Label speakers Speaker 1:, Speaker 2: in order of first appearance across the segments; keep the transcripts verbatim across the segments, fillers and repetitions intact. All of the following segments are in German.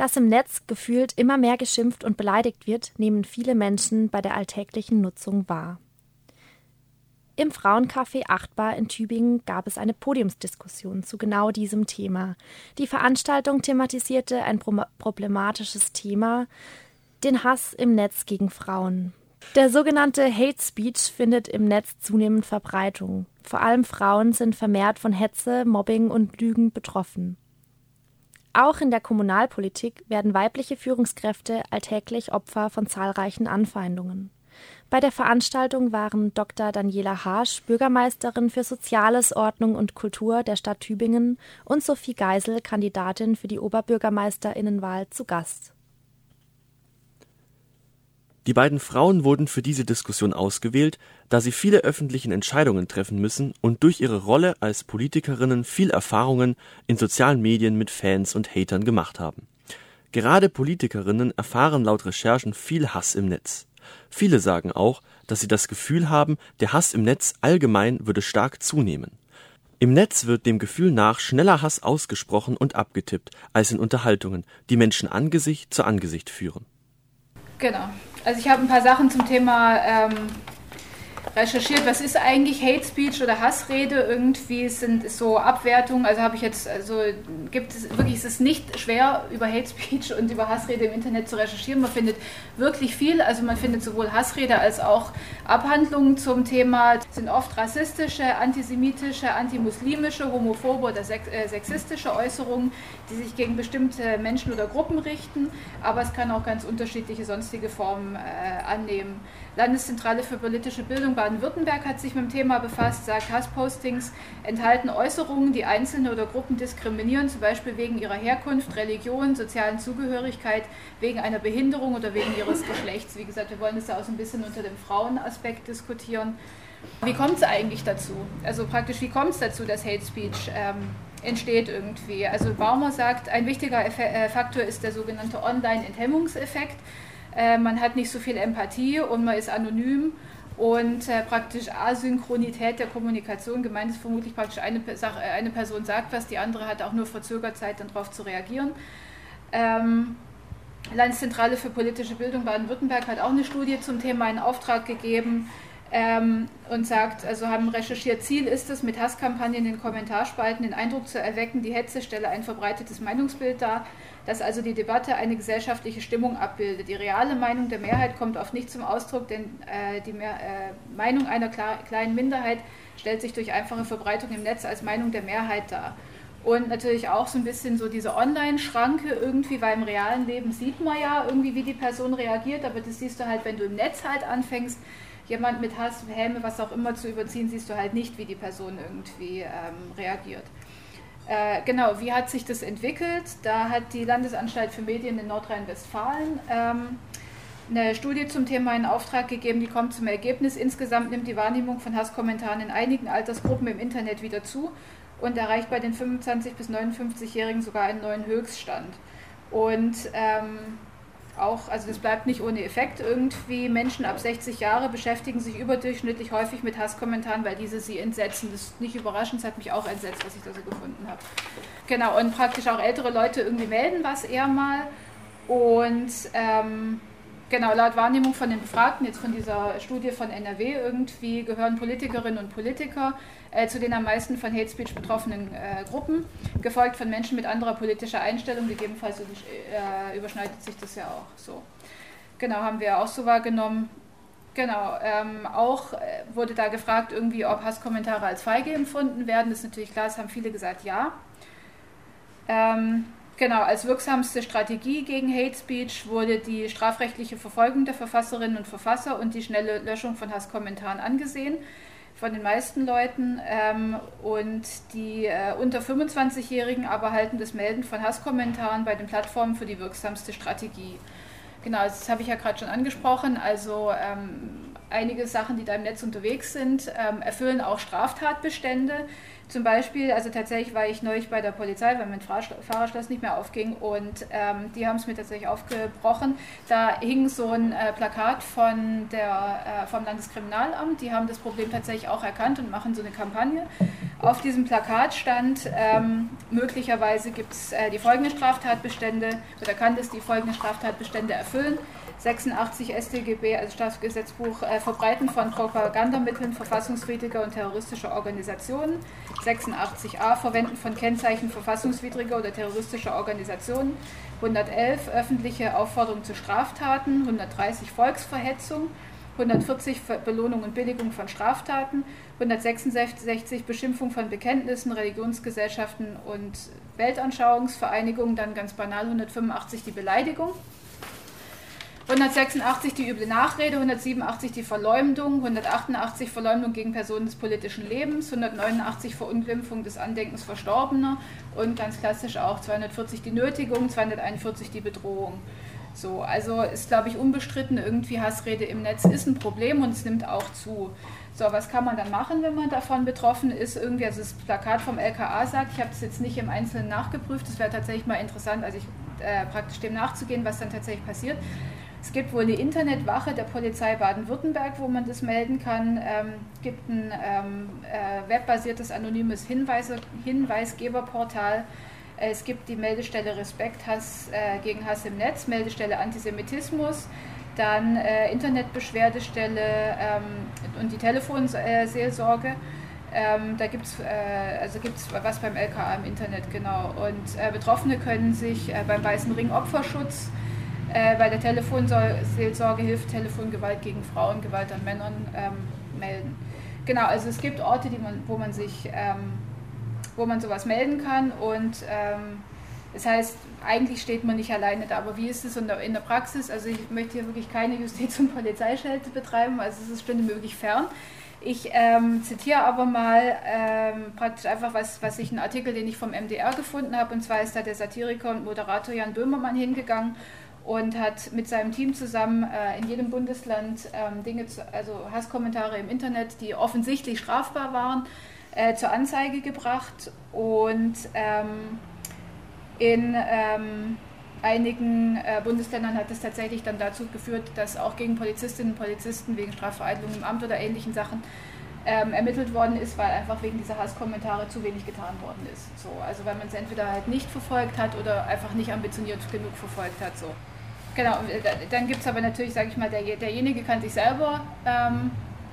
Speaker 1: Dass im Netz gefühlt immer mehr geschimpft und beleidigt wird, nehmen viele Menschen bei der alltäglichen Nutzung wahr. Im Frauencafé Achtbar in Tübingen gab es eine Podiumsdiskussion zu genau diesem Thema. Die Veranstaltung thematisierte ein pro- problematisches Thema, den Hass im Netz gegen Frauen. Der sogenannte Hate Speech findet im Netz zunehmend Verbreitung. Vor allem Frauen sind vermehrt von Hetze, Mobbing und Lügen betroffen. Auch in der Kommunalpolitik werden weibliche Führungskräfte alltäglich Opfer von zahlreichen Anfeindungen. Bei der Veranstaltung waren Doktor Daniela Harsch, Bürgermeisterin für Soziales, Ordnung und Kultur der Stadt Tübingen, und Sophie Geisel, Kandidatin für die Oberbürgermeisterinnenwahl, zu Gast.
Speaker 2: Die beiden Frauen wurden für diese Diskussion ausgewählt, da sie viele öffentliche Entscheidungen treffen müssen und durch ihre Rolle als Politikerinnen viel Erfahrungen in sozialen Medien mit Fans und Hatern gemacht haben. Gerade Politikerinnen erfahren laut Recherchen viel Hass im Netz. Viele sagen auch, dass sie das Gefühl haben, der Hass im Netz allgemein würde stark zunehmen. Im Netz wird dem Gefühl nach schneller Hass ausgesprochen und abgetippt als in Unterhaltungen, die Menschen Angesicht zu Angesicht führen.
Speaker 3: Genau. Also ich habe ein paar Sachen zum Thema ähm, recherchiert. Was ist eigentlich Hate Speech oder Hassrede? Irgendwie sind es so Abwertungen. Also habe ich jetzt, also gibt es wirklich, es ist nicht schwer, über Hate Speech und über Hassrede im Internet zu recherchieren. Man findet wirklich viel. Also man findet sowohl Hassrede als auch Abhandlungen zum Thema. Es sind oft rassistische, antisemitische, antimuslimische, homophobe oder sexistische Äußerungen, die sich gegen bestimmte Menschen oder Gruppen richten. Aber es kann auch ganz unterschiedliche sonstige Formen äh, annehmen. Landeszentrale für politische Bildung Baden-Württemberg hat sich mit dem Thema befasst, sagt, Hasspostings enthalten Äußerungen, die Einzelne oder Gruppen diskriminieren, zum Beispiel wegen ihrer Herkunft, Religion, sozialen Zugehörigkeit, wegen einer Behinderung oder wegen ihres Geschlechts. Wie gesagt, wir wollen das ja auch so ein bisschen unter dem Frauenaspekt diskutieren. Wie kommt es eigentlich dazu? Also praktisch, wie kommt es dazu, dass Hate Speech ähm, entsteht irgendwie? Also Baumer sagt, ein wichtiger Eff- äh, Faktor ist der sogenannte Online-Enthemmungseffekt. Äh, man hat nicht so viel Empathie und man ist anonym und äh, praktisch Asynchronität der Kommunikation. Gemeint ist vermutlich praktisch eine, eine Person sagt was, die andere hat auch nur verzögert Zeit, dann darauf zu reagieren. Ähm, Landeszentrale für politische Bildung Baden-Württemberg hat auch eine Studie zum Thema in Auftrag gegeben ähm, und sagt, also haben recherchiert, Ziel ist es, mit Hasskampagnen in den Kommentarspalten den Eindruck zu erwecken, die Hetze stelle ein verbreitetes Meinungsbild dar, dass also die Debatte eine gesellschaftliche Stimmung abbildet. Die reale Meinung der Mehrheit kommt oft nicht zum Ausdruck, denn äh, die Mehr, äh, Meinung einer klar, kleinen Minderheit stellt sich durch einfache Verbreitung im Netz als Meinung der Mehrheit dar. Und natürlich auch so ein bisschen so diese Online-Schranke irgendwie, weil im realen Leben sieht man ja irgendwie, wie die Person reagiert, aber das siehst du halt, wenn du im Netz halt anfängst, jemand mit Hass, Häme, was auch immer zu überziehen, siehst du halt nicht, wie die Person irgendwie ähm, reagiert. Äh, genau, wie hat sich das entwickelt? Da hat die Landesanstalt für Medien in Nordrhein-Westfalen ähm, eine Studie zum Thema in Auftrag gegeben, die kommt zum Ergebnis. Insgesamt nimmt die Wahrnehmung von Hasskommentaren in einigen Altersgruppen im Internet wieder zu und erreicht bei den fünfundzwanzig- bis neunundfünfzigjährigen sogar einen neuen Höchststand. Und ähm, auch, also das bleibt nicht ohne Effekt irgendwie, Menschen ab sechzig Jahre beschäftigen sich überdurchschnittlich häufig mit Hasskommentaren, weil diese sie entsetzen. Das ist nicht überraschend, es hat mich auch entsetzt, was ich da so gefunden habe. Genau, und praktisch auch ältere Leute irgendwie melden was eher mal. Und ähm, genau, laut Wahrnehmung von den Befragten, jetzt von dieser Studie von N R W irgendwie, gehören Politikerinnen und Politiker äh, zu den am meisten von Hate Speech betroffenen äh, Gruppen, gefolgt von Menschen mit anderer politischer Einstellung, gegebenenfalls äh, überschneidet sich das ja auch so. Genau, haben wir auch so wahrgenommen. Genau, ähm, auch äh, wurde da gefragt, irgendwie, ob Hasskommentare als feige empfunden werden. Das ist natürlich klar, das haben viele gesagt, ja. Ähm, Genau, als wirksamste Strategie gegen Hate Speech wurde die strafrechtliche Verfolgung der Verfasserinnen und Verfasser und die schnelle Löschung von Hasskommentaren angesehen von den meisten Leuten. Ähm, und die äh, unter fünfundzwanzigjährigen aber halten das Melden von Hasskommentaren bei den Plattformen für die wirksamste Strategie. Genau, das habe ich ja gerade schon angesprochen. Also ähm, einige Sachen, die da im Netz unterwegs sind, ähm, erfüllen auch Straftatbestände. Zum Beispiel, also tatsächlich war ich neulich bei der Polizei, weil mein Fahrerschloss nicht mehr aufging und ähm, die haben es mir tatsächlich aufgebrochen. Da hing so ein äh, Plakat von der, äh, vom Landeskriminalamt, die haben das Problem tatsächlich auch erkannt und machen so eine Kampagne. Auf diesem Plakat stand, ähm, möglicherweise gibt es äh, die folgenden Straftatbestände oder kann das die folgenden Straftatbestände erfüllen. sechsundachtzig S t G B, also Strafgesetzbuch, äh, Verbreiten von Propagandamitteln verfassungswidriger und terroristischer Organisationen. sechsundachtzig a, Verwenden von Kennzeichen verfassungswidriger oder terroristischer Organisationen. hundertelf, öffentliche Aufforderung zu Straftaten. hundertdreißig, Volksverhetzung. hundertvierzig, Belohnung und Billigung von Straftaten. hundertsechsundsechzig, Beschimpfung von Bekenntnissen, Religionsgesellschaften und Weltanschauungsvereinigungen. Dann ganz banal hundertfünfundachtzig, die Beleidigung. hundertsechsundachtzig die üble Nachrede, hundertsiebenundachtzig die Verleumdung, hundertachtundachtzig Verleumdung gegen Personen des politischen Lebens, hundertneunundachtzig Verunglimpfung des Andenkens Verstorbener und ganz klassisch auch zweihundertvierzig die Nötigung, zweihunderteinundvierzig die Bedrohung. So, also ist, glaube ich, unbestritten, irgendwie Hassrede im Netz ist ein Problem und es nimmt auch zu. So, was kann man dann machen, wenn man davon betroffen ist? Irgendwie, also das Plakat vom L K A sagt, ich habe das jetzt nicht im Einzelnen nachgeprüft, das wäre tatsächlich mal interessant, also ich, äh, praktisch dem nachzugehen, was dann tatsächlich passiert. Es gibt wohl eine Internetwache der Polizei Baden-Württemberg, wo man das melden kann. Es ähm, gibt ein ähm, äh, webbasiertes anonymes Hinweise, Hinweisgeberportal. Es gibt die Meldestelle Respekt Hass, äh, gegen Hass im Netz, Meldestelle Antisemitismus, dann äh, Internetbeschwerdestelle ähm, und die Telefonseelsorge. Ähm, da gibt es äh, also gibt's was beim L K A im Internet, genau. Und äh, Betroffene können sich äh, beim Weißen Ring Opferschutz Äh, bei der Telefonseelsorge hilft Telefongewalt gegen Frauen, Gewalt an Männern ähm, melden. Genau, also es gibt Orte, die man, wo man sich, ähm, wo man sowas melden kann und ähm, das heißt, eigentlich steht man nicht alleine da, aber wie ist es in der, in der Praxis? Also ich möchte hier wirklich keine Justiz- und Polizeischelte betreiben, also es ist Stunde möglich fern. Ich ähm, zitiere aber mal ähm, praktisch einfach was, was ich, einen Artikel, den ich vom M D R gefunden habe, und zwar ist da der Satiriker und Moderator Jan Böhmermann hingegangen und hat mit seinem Team zusammen äh, in jedem Bundesland ähm, Dinge, zu, also Hasskommentare im Internet, die offensichtlich strafbar waren, äh, zur Anzeige gebracht und ähm, in ähm, einigen äh, Bundesländern hat es tatsächlich dann dazu geführt, dass auch gegen Polizistinnen und Polizisten wegen Strafvereitelung im Amt oder ähnlichen Sachen ähm, ermittelt worden ist, weil einfach wegen dieser Hasskommentare zu wenig getan worden ist. So, also weil man es entweder halt nicht verfolgt hat oder einfach nicht ambitioniert genug verfolgt hat. So. Genau, dann gibt es aber natürlich, sage ich mal, der, derjenige kann sich selber ähm,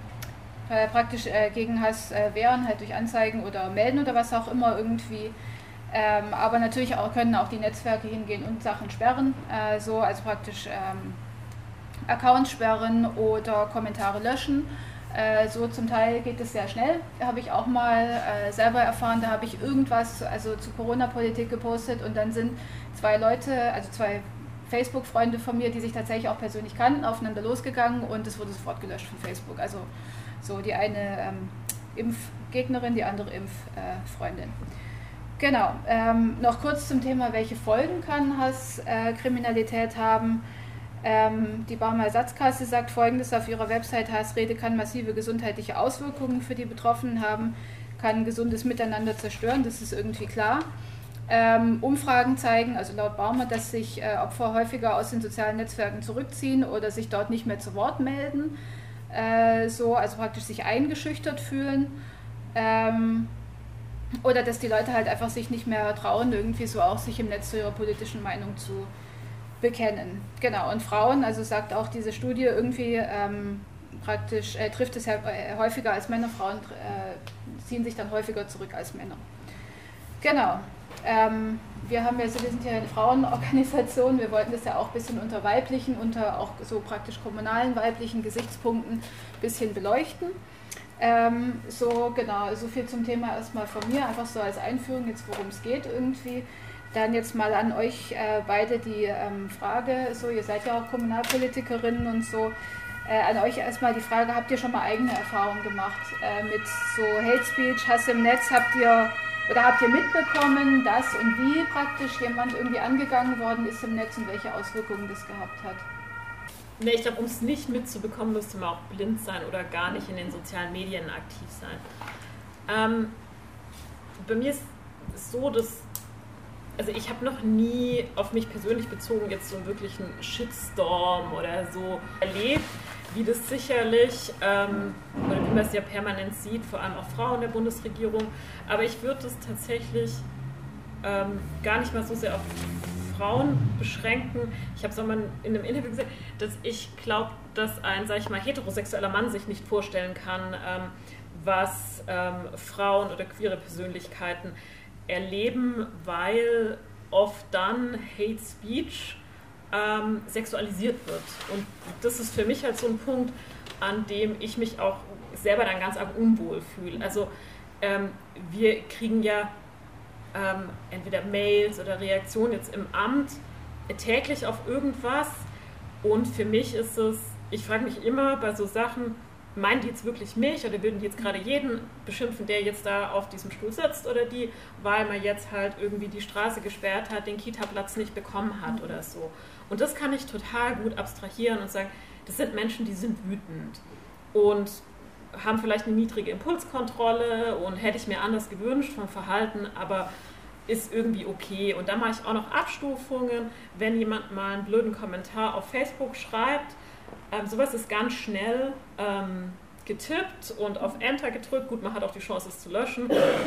Speaker 3: äh, praktisch äh, gegen Hass äh, wehren, halt durch Anzeigen oder melden oder was auch immer irgendwie. Ähm, aber natürlich auch, können auch die Netzwerke hingehen und Sachen sperren, äh, so, also praktisch ähm, Accounts sperren oder Kommentare löschen. Äh, so zum Teil geht es sehr schnell, habe ich auch mal äh, selber erfahren, da habe ich irgendwas also zu Corona-Politik gepostet und dann sind zwei Leute, also zwei Facebook-Freunde von mir, die sich tatsächlich auch persönlich kannten, aufeinander losgegangen und es wurde sofort gelöscht von Facebook. Also so die eine ähm, Impfgegnerin, die andere Impffreundin. Äh, genau, ähm, noch kurz zum Thema, welche Folgen kann Hasskriminalität äh, haben. Ähm, die Barmer Ersatzkasse sagt Folgendes auf ihrer Website: Hassrede kann massive gesundheitliche Auswirkungen für die Betroffenen haben, kann gesundes Miteinander zerstören, das ist irgendwie klar. Ähm, Umfragen zeigen, also laut Barmer, dass sich äh, Opfer häufiger aus den sozialen Netzwerken zurückziehen oder sich dort nicht mehr zu Wort melden, äh, so, also praktisch sich eingeschüchtert fühlen. Ähm, oder dass die Leute halt einfach sich nicht mehr trauen, irgendwie so auch sich im Netz zu ihrer politischen Meinung zu bekennen. Genau, und Frauen, also sagt auch diese Studie irgendwie, ähm, praktisch äh, trifft es ja äh, häufiger als Männer, Frauen äh, ziehen sich dann häufiger zurück als Männer. Genau. Ähm, wir haben ja so, wir sind ja eine Frauenorganisation, wir wollten das ja auch ein bisschen unter weiblichen, unter auch so praktisch kommunalen weiblichen Gesichtspunkten ein bisschen beleuchten. Ähm, so, genau, so viel zum Thema erstmal von mir, einfach so als Einführung, jetzt worum es geht irgendwie. Dann jetzt mal an euch äh, beide die ähm, Frage, so, ihr seid ja auch Kommunalpolitikerinnen und so, äh, an euch erstmal die Frage, habt ihr schon mal eigene Erfahrungen gemacht äh, mit so Hate Speech, Hass im Netz, habt ihr oder habt ihr mitbekommen, dass und wie praktisch jemand irgendwie angegangen worden ist im Netz und welche Auswirkungen das gehabt hat?
Speaker 4: Nee, ich glaube, um es nicht mitzubekommen, müsste man auch blind sein oder gar nicht in den sozialen Medien aktiv sein. Ähm, bei mir ist es so, dass, also ich habe noch nie auf mich persönlich bezogen jetzt so einen wirklichen Shitstorm oder so erlebt, wie das sicherlich, ähm, oder wie man es ja permanent sieht, vor allem auch Frauen der Bundesregierung, aber ich würde es tatsächlich ähm, gar nicht mal so sehr auf Frauen beschränken. Ich habe es auch mal in einem Interview gesagt, dass ich glaube, dass ein, sag ich mal, heterosexueller Mann sich nicht vorstellen kann, ähm, was ähm, Frauen oder queere Persönlichkeiten erleben, weil oft dann Hate Speech ähm, sexualisiert wird. Und das ist für mich halt so ein Punkt, an dem ich mich auch selber dann ganz arg unwohl fühle. Also ähm, wir kriegen ja Ähm, entweder Mails oder Reaktionen jetzt im Amt äh, täglich auf irgendwas, und für mich ist es, ich frage mich immer bei so Sachen, meinen die jetzt wirklich mich oder würden die jetzt gerade jeden beschimpfen, der jetzt da auf diesem Stuhl sitzt oder die, weil man jetzt halt irgendwie die Straße gesperrt hat, den Kita-Platz nicht bekommen hat oder so. Und das kann ich total gut abstrahieren und sagen, das sind Menschen, die sind wütend und haben vielleicht eine niedrige Impulskontrolle und hätte ich mir anders gewünscht vom Verhalten, aber ist irgendwie okay. Und da mache ich auch noch Abstufungen, wenn jemand mal einen blöden Kommentar auf Facebook schreibt. Ähm, sowas ist ganz schnell ähm, getippt und auf Enter gedrückt. Gut, man hat auch die Chance, es zu löschen.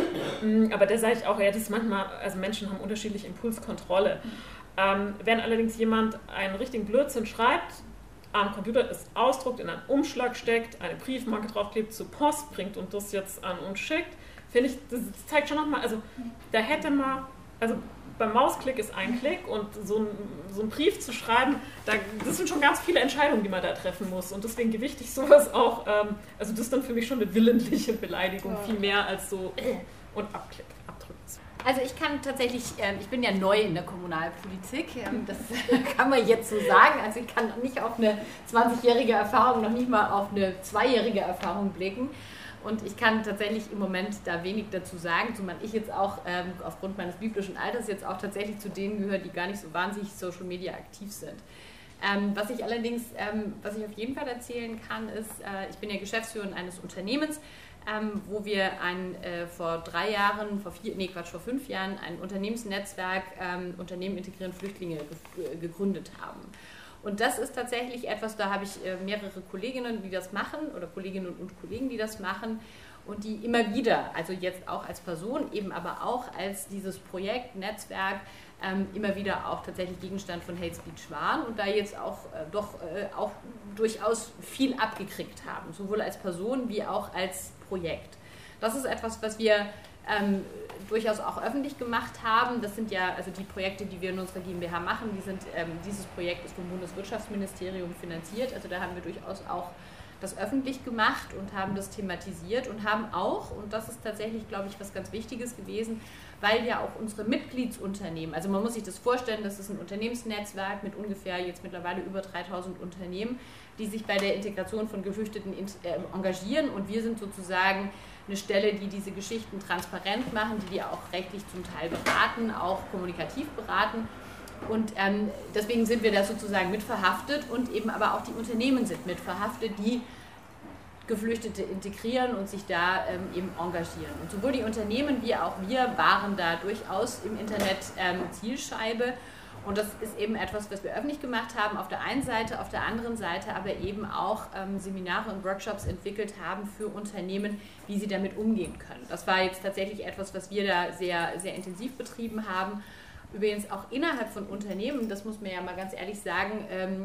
Speaker 4: Aber da sage ich auch, ja, das ist manchmal, also Menschen haben unterschiedliche Impulskontrolle. Ähm, wenn allerdings jemand einen richtigen Blödsinn schreibt, am Computer es ausdruckt, in einen Umschlag steckt, eine Briefmarke draufklebt, zur Post bringt und das jetzt an uns schickt, finde ich, das zeigt schon nochmal, also da hätte man, also beim Mausklick ist ein Klick und so ein, so ein Brief zu schreiben, da, das sind schon ganz viele Entscheidungen, die man da treffen muss, und deswegen gewichte ich sowas auch, ähm, also das ist dann für mich schon eine willentliche Beleidigung, viel mehr als so äh, und abklick, abdrücken.
Speaker 5: Also ich kann tatsächlich, ähm, ich bin ja neu in der Kommunalpolitik, ähm, das kann man jetzt so sagen, also ich kann nicht auf eine zwanzigjährige Erfahrung, noch nicht mal auf eine zweijährige Erfahrung blicken, und ich kann tatsächlich im Moment da wenig dazu sagen, zumal ich jetzt auch ähm, aufgrund meines biblischen Alters jetzt auch tatsächlich zu denen gehöre, die gar nicht so wahnsinnig Social Media aktiv sind. Ähm, was ich allerdings, ähm, was ich auf jeden Fall erzählen kann, ist, äh, ich bin ja Geschäftsführerin eines Unternehmens, Ähm, wo wir ein, äh, vor drei Jahren, vor vier, nee Quatsch, vor fünf Jahren ein Unternehmensnetzwerk ähm, Unternehmen integrieren Flüchtlinge ge- gegründet haben. Und das ist tatsächlich etwas, da habe ich äh, mehrere Kolleginnen, die das machen, oder Kolleginnen und Kollegen, die das machen, und die immer wieder, also jetzt auch als Person, eben aber auch als dieses Projekt, Netzwerk, ähm, immer wieder auch tatsächlich Gegenstand von Hate Speech waren und da jetzt auch äh, doch äh, auch durchaus viel abgekriegt haben, sowohl als Person wie auch als Projekt. Das ist etwas, was wir ähm, durchaus auch öffentlich gemacht haben. Das sind ja, also die Projekte, die wir in unserer GmbH machen, die sind, ähm, dieses Projekt ist vom Bundeswirtschaftsministerium finanziert, also da haben wir durchaus auch das öffentlich gemacht und haben das thematisiert und haben auch, und das ist tatsächlich, glaube ich, was ganz Wichtiges gewesen, weil ja auch unsere Mitgliedsunternehmen, also man muss sich das vorstellen, das ist ein Unternehmensnetzwerk mit ungefähr jetzt mittlerweile über dreitausend Unternehmen, die sich bei der Integration von Geflüchteten engagieren, und wir sind sozusagen eine Stelle, die diese Geschichten transparent machen, die die auch rechtlich zum Teil beraten, auch kommunikativ beraten. Und ähm, deswegen sind wir da sozusagen mitverhaftet, und eben aber auch die Unternehmen sind mitverhaftet, die Geflüchtete integrieren und sich da ähm, eben engagieren. Und sowohl die Unternehmen wie auch wir waren da durchaus im Internet ähm, Zielscheibe. Und das ist eben etwas, was wir öffentlich gemacht haben, auf der einen Seite, auf der anderen Seite aber eben auch ähm, Seminare und Workshops entwickelt haben für Unternehmen, wie sie damit umgehen können. Das war jetzt tatsächlich etwas, was wir da sehr, sehr intensiv betrieben haben. Übrigens auch innerhalb von Unternehmen, das muss man ja mal ganz ehrlich sagen, ähm,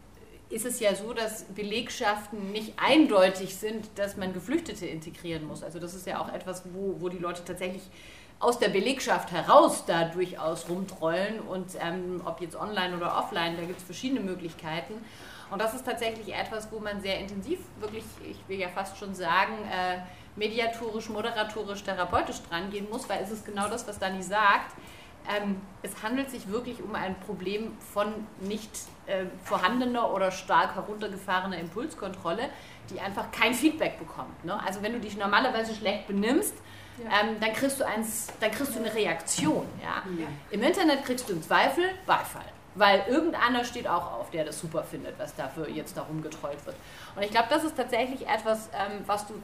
Speaker 5: ist es ja so, dass Belegschaften nicht eindeutig sind, dass man Geflüchtete integrieren muss. Also das ist ja auch etwas, wo, wo die Leute tatsächlich aus der Belegschaft heraus da durchaus rumtrollen, und ähm, ob jetzt online oder offline, da gibt es verschiedene Möglichkeiten. Und das ist tatsächlich etwas, wo man sehr intensiv, wirklich, ich will ja fast schon sagen, äh, mediatorisch, moderatorisch, therapeutisch dran gehen muss, weil es ist genau das, was Dani sagt. Ähm, es handelt sich wirklich um ein Problem von nicht äh, vorhandener oder stark heruntergefahrener Impulskontrolle, die einfach kein Feedback bekommt. Ne? Also wenn du dich normalerweise schlecht benimmst, ja. ähm, dann kriegst du eins, dann kriegst du eine Reaktion. Ja? Ja. Im Internet kriegst du im Zweifel Beifall. weil irgendeiner steht auch auf, der das super findet, was dafür jetzt darum getreut wird. Und ich glaube, das ist tatsächlich etwas, ähm, was du,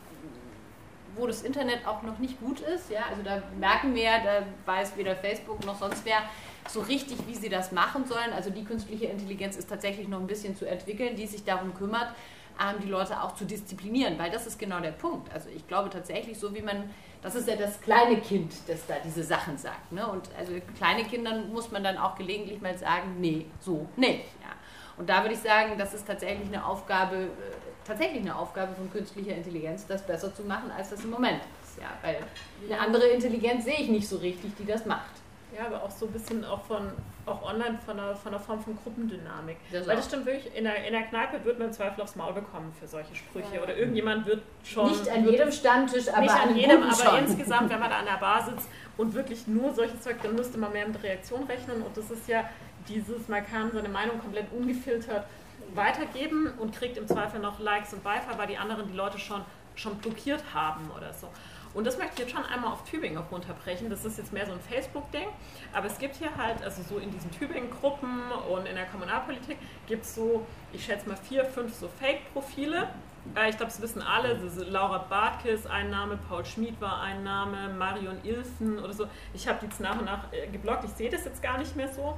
Speaker 5: wo das Internet auch noch nicht gut ist. Ja? Also da merken wir, da weiß weder Facebook noch sonst wer so richtig, wie sie das machen sollen. Also die künstliche Intelligenz ist tatsächlich noch ein bisschen zu entwickeln, die sich darum kümmert, ähm, die Leute auch zu disziplinieren, weil das ist genau der Punkt. Also ich glaube tatsächlich, so wie man, das ist ja das kleine Kind, das da diese Sachen sagt. Ne? Und also kleine Kindern muss man dann auch gelegentlich mal sagen, nee, so nicht. Ja? Und da würde ich sagen, das ist tatsächlich eine Aufgabe, äh, tatsächlich eine Aufgabe von künstlicher Intelligenz, das besser zu machen, als das im Moment ist. Ja? Weil eine andere Intelligenz sehe ich nicht so richtig, die das macht.
Speaker 4: Ja, aber auch so ein bisschen auch von auch online von einer, von einer Form von Gruppendynamik.
Speaker 5: Das
Speaker 4: Weil
Speaker 5: auch.
Speaker 4: das stimmt wirklich, in der, in der Kneipe wird man im Zweifel aufs Maul bekommen für solche Sprüche. Oder irgendjemand wird schon...
Speaker 5: Nicht an jedem Stammtisch, aber
Speaker 4: nicht
Speaker 5: an,
Speaker 4: an jedem,
Speaker 5: guten
Speaker 4: aber
Speaker 5: schon.
Speaker 4: insgesamt, wenn man da an der Bar sitzt und wirklich nur solches Zeug, dann müsste man mehr mit Reaktion rechnen. Und das ist ja dieses, man kann seine Meinung komplett ungefiltert weitergeben und kriegt im Zweifel noch Likes und Beifall, weil die anderen die Leute schon, schon blockiert haben oder so. Und das möchte ich jetzt schon einmal auf Tübingen auch runterbrechen. Das ist jetzt mehr so ein Facebook-Ding. Aber es gibt hier halt, also so in diesen Tübingen-Gruppen und in der Kommunalpolitik gibt es so, ich schätze mal vier, fünf so Fake-Profile. Äh, ich glaube, das wissen alle. Das ist Laura Bartke ist ein Name, Paul Schmid war ein Name, Marion Ilfen oder so. Ich habe die jetzt nach und nach äh, geblockt. Ich sehe das jetzt gar nicht mehr so.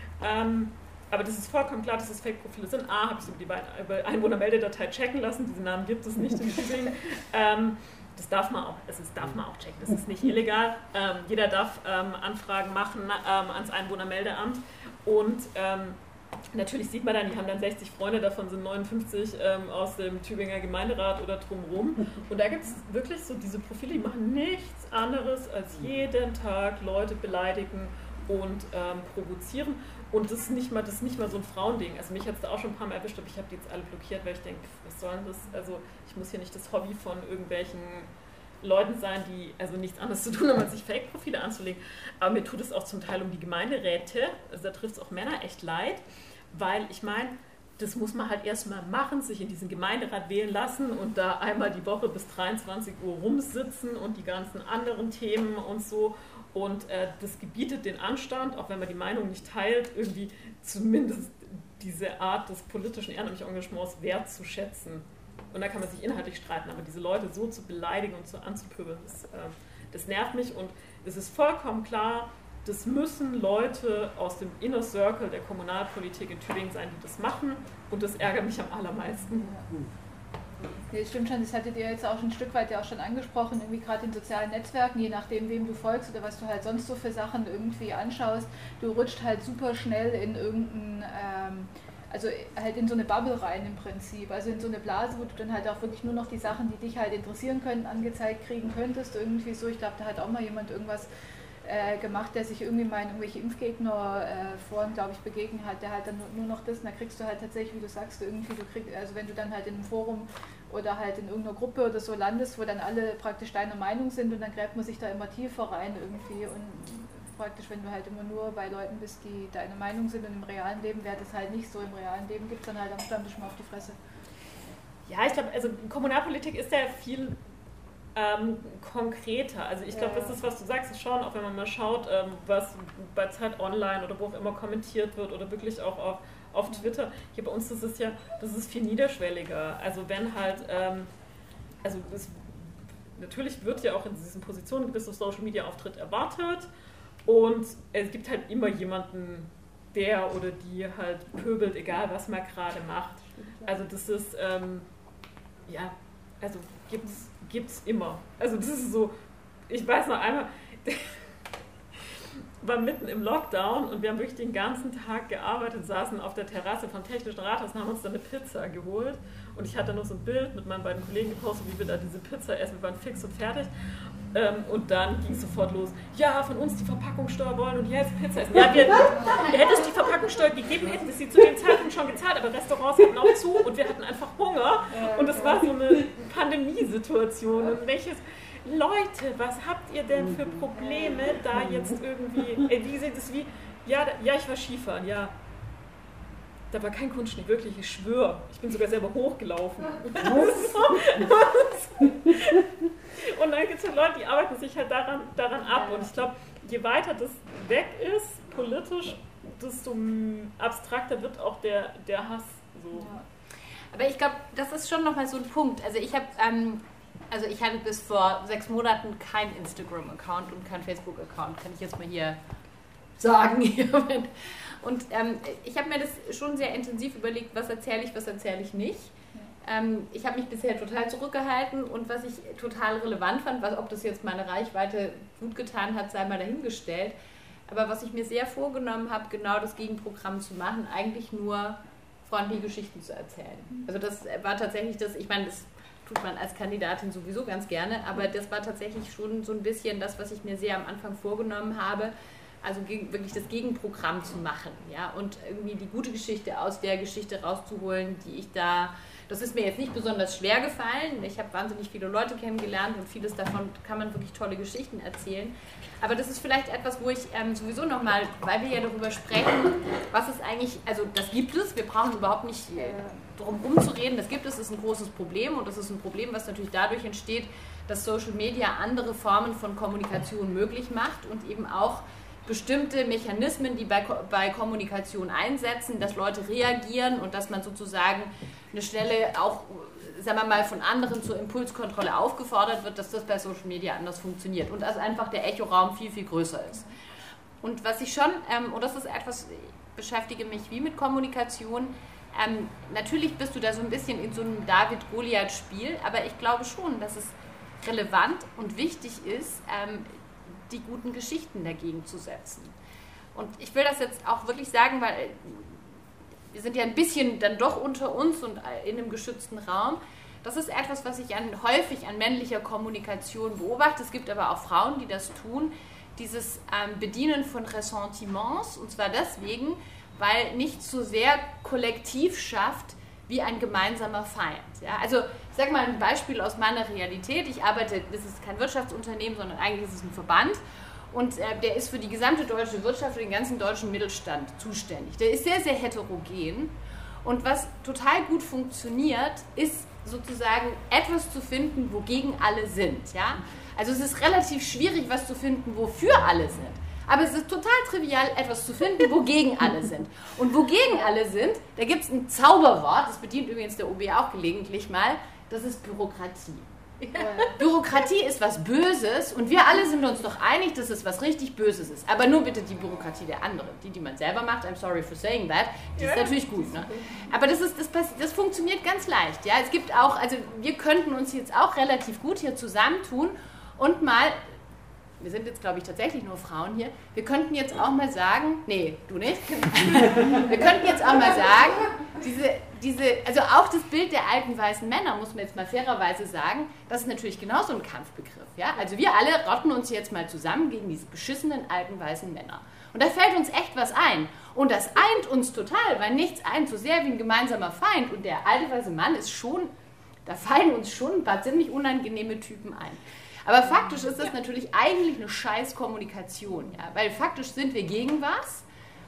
Speaker 4: Ähm, aber das ist vollkommen klar, dass es Fake-Profile sind. A, habe ich es über die Einwohnermeldedatei checken lassen. Diese Namen gibt es nicht in Tübingen. Ähm, Das darf man auch, das ist, darf man auch checken, das ist nicht illegal. Ähm, jeder darf ähm, Anfragen machen ähm, ans Einwohnermeldeamt und ähm, natürlich sieht man dann, die haben dann sechzig Freunde, davon sind neunundfünfzig ähm, aus dem Tübinger Gemeinderat oder drumherum. Und da gibt es wirklich so diese Profile, die machen nichts anderes als jeden Tag Leute beleidigen und ähm, provozieren. Und das ist nicht mal, das ist nicht mal so ein Frauending. Also mich hat es da auch schon ein paar Mal erwischt, aber ich habe die jetzt alle blockiert, weil ich denke, was soll denn das? Also ich muss hier nicht das Hobby von irgendwelchen Leuten sein, die also nichts anderes zu tun haben, als sich Fake-Profile anzulegen. Aber mir tut es auch zum Teil um die Gemeinderäte, also da trifft es auch Männer echt leid, weil ich meine, das muss man halt erstmal machen, sich in diesen Gemeinderat wählen lassen und da einmal die Woche bis dreiundzwanzig Uhr rumsitzen und die ganzen anderen Themen und so. Und äh, das gebietet den Anstand, auch wenn man die Meinung nicht teilt, irgendwie zumindest diese Art des politischen ehrenamtlichen Engagements wertzuschätzen. Und da kann man sich inhaltlich streiten, aber diese Leute so zu beleidigen und so anzupöbeln, das, äh, das nervt mich. Und es ist vollkommen klar, das müssen Leute aus dem Inner Circle der Kommunalpolitik in Tübingen sein, die das machen. Und das ärgert mich am allermeisten.
Speaker 3: Nee, stimmt schon, das hattet ihr jetzt auch schon ein Stück weit ja auch schon angesprochen, irgendwie gerade in sozialen Netzwerken, je nachdem, wem du folgst oder was du halt sonst so für Sachen irgendwie anschaust, du rutscht halt super schnell in irgendein, ähm, also halt in so eine Bubble rein im Prinzip, also in so eine Blase, wo du dann halt auch wirklich nur noch die Sachen, die dich halt interessieren können, angezeigt kriegen könntest, irgendwie so. Ich glaube, da hat auch mal jemand irgendwas äh, gemacht, der sich irgendwie mal in irgendwelche Impfgegner-Foren, äh, glaube ich, begegnet hat, der halt dann nur, nur noch das, und da kriegst du halt tatsächlich, wie du sagst, irgendwie, du kriegst, also wenn du dann halt in einem Forum oder halt in irgendeiner Gruppe oder so landest, wo dann alle praktisch deiner Meinung sind und dann gräbt man sich da immer tiefer rein irgendwie und praktisch, wenn du halt immer nur bei Leuten bist, die deine Meinung sind und im realen Leben wäre das halt nicht so, im realen Leben gibt es dann halt am Stammtisch mal auf die Fresse.
Speaker 4: Ja, ich glaube, also Kommunalpolitik ist ja viel ähm, konkreter. Also ich glaube,
Speaker 3: ja.
Speaker 4: das ist, was du sagst, ist schon, auch wenn man mal schaut, ähm, was bei Zeit Online oder wo auch immer kommentiert wird oder wirklich auch auf, auf Twitter. Hier bei uns das ist ja, das ist viel niederschwelliger. Also wenn halt, ähm, also es, natürlich wird ja auch in diesen Positionen ein gewisser Social Media Auftritt erwartet und es gibt halt immer jemanden, der oder die halt pöbelt, egal was man gerade macht. Also das ist, ähm, ja, also gibt's, gibt's immer. Also das ist so, ich weiß noch einmal, war mitten im Lockdown und wir haben wirklich den ganzen Tag gearbeitet, saßen auf der Terrasse vom Technischen Rathaus und haben uns dann eine Pizza geholt. Und ich hatte noch so ein Bild mit meinen beiden Kollegen gepostet, wie wir da diese Pizza essen. Wir waren fix und fertig. Ähm, und dann ging es sofort los. Ja, von uns die Verpackungssteuer wollen und jetzt Pizza essen. Ja, wir, hätte es die Verpackungssteuer gegeben, hätten wir sie zu dem Zeitpunkt schon gezahlt, aber Restaurants hatten auch zu und wir hatten einfach Hunger. Und es war so eine Pandemiesituation. Und welches... Leute, was habt ihr denn für Probleme, da jetzt irgendwie, ey, wie seht es wie, ja, ja, ich war Skifahren, ja, da war kein Kunstschnitt, wirklich, ich schwöre, ich bin sogar selber hochgelaufen. Und dann gibt es halt Leute, die arbeiten sich halt daran, daran ab und ich glaube, je weiter das weg ist, politisch, desto abstrakter wird auch der, der Hass. So.
Speaker 5: Ja. Aber ich glaube, das ist schon nochmal so ein Punkt. Also ich habe, ähm, also ich hatte bis vor sechs Monaten keinen Instagram-Account und keinen Facebook-Account, kann ich jetzt mal hier sagen. Und ähm, ich habe mir das schon sehr intensiv überlegt, was erzähle ich, was erzähle ich nicht. Ähm, ich habe mich bisher total zurückgehalten und was ich total relevant fand, was, ob das jetzt meine Reichweite gut getan hat, sei mal dahingestellt. Aber was ich mir sehr vorgenommen habe, genau das Gegenprogramm zu machen, eigentlich nur freundliche Geschichten zu erzählen. Also das war tatsächlich das, ich meine, das tut man als Kandidatin sowieso ganz gerne, aber das war tatsächlich schon so ein bisschen das, was ich mir sehr am Anfang vorgenommen habe, also wirklich das Gegenprogramm zu machen, ja, und irgendwie die gute Geschichte aus der Geschichte rauszuholen, die ich da, das ist mir jetzt nicht besonders schwer gefallen, ich habe wahnsinnig viele Leute kennengelernt und vieles davon kann man wirklich tolle Geschichten erzählen, aber das ist vielleicht etwas, wo ich ähm, sowieso nochmal, weil wir ja darüber sprechen, was ist eigentlich, also das gibt es, wir brauchen überhaupt nicht äh, drum rumzureden, das gibt es, das ist ein großes Problem und das ist ein Problem, was natürlich dadurch entsteht, dass Social Media andere Formen von Kommunikation möglich macht und eben auch bestimmte Mechanismen, die bei, bei Kommunikation einsetzen, dass Leute reagieren und dass man sozusagen eine schnelle, auch, sagen wir mal, von anderen zur Impulskontrolle aufgefordert wird, dass das bei Social Media anders funktioniert und dass einfach der Echoraum viel, viel größer ist. Und was ich schon, ähm, und das ist etwas, ich beschäftige mich wie mit Kommunikation, ähm, natürlich bist du da so ein bisschen in so einem David-Goliath-Spiel, aber ich glaube schon, dass es relevant und wichtig ist, ähm, die guten Geschichten dagegen zu setzen. Und ich will das jetzt auch wirklich sagen, weil wir sind ja ein bisschen dann doch unter uns und in einem geschützten Raum. Das ist etwas, was ich an, häufig an männlicher Kommunikation beobachte. Es gibt aber auch Frauen, die das tun. Dieses ähm, Bedienen von Ressentiments, und zwar deswegen, weil nichts so sehr kollektiv schafft wie ein gemeinsamer Feind. Ja? Also ich sage mal ein Beispiel aus meiner Realität. Ich arbeite, das ist kein Wirtschaftsunternehmen, sondern eigentlich ist es ein Verband und äh, der ist für die gesamte deutsche Wirtschaft, für den ganzen deutschen Mittelstand zuständig. Der ist sehr, sehr heterogen und was total gut funktioniert, ist sozusagen etwas zu finden, wogegen alle sind. Ja? Also es ist relativ schwierig, was zu finden, wofür alle sind. Aber es ist total trivial, etwas zu finden, wogegen alle sind. Und wogegen alle sind, da gibt es ein Zauberwort, das bedient übrigens der O B auch gelegentlich mal, das ist Bürokratie. Ja. Bürokratie ist was Böses und wir alle sind uns doch einig, dass es was richtig Böses ist. Aber nur bitte die Bürokratie der anderen. Die, die man selber macht, I'm sorry for saying that, die ja. ist natürlich gut. Ne? Aber das, ist, das, das funktioniert ganz leicht. Ja? Es gibt auch, also wir könnten uns jetzt auch relativ gut hier zusammentun und mal... Wir sind jetzt, glaube ich, tatsächlich nur Frauen hier. Wir könnten jetzt auch mal sagen, nee, du nicht. Wir könnten jetzt auch mal sagen, diese, diese, also auch das Bild der alten weißen Männer, muss man jetzt mal fairerweise sagen, das ist natürlich genauso ein Kampfbegriff. Ja? Also wir alle rotten uns jetzt mal zusammen gegen diese beschissenen alten weißen Männer. Und da fällt uns echt was ein. Und das eint uns total, weil nichts eint so sehr wie ein gemeinsamer Feind. Und der alte weiße Mann ist schon, da fallen uns schon ein paar ziemlich unangenehme Typen ein. Aber faktisch ist das natürlich eigentlich eine scheiß Kommunikation, ja? Weil faktisch sind wir gegen was,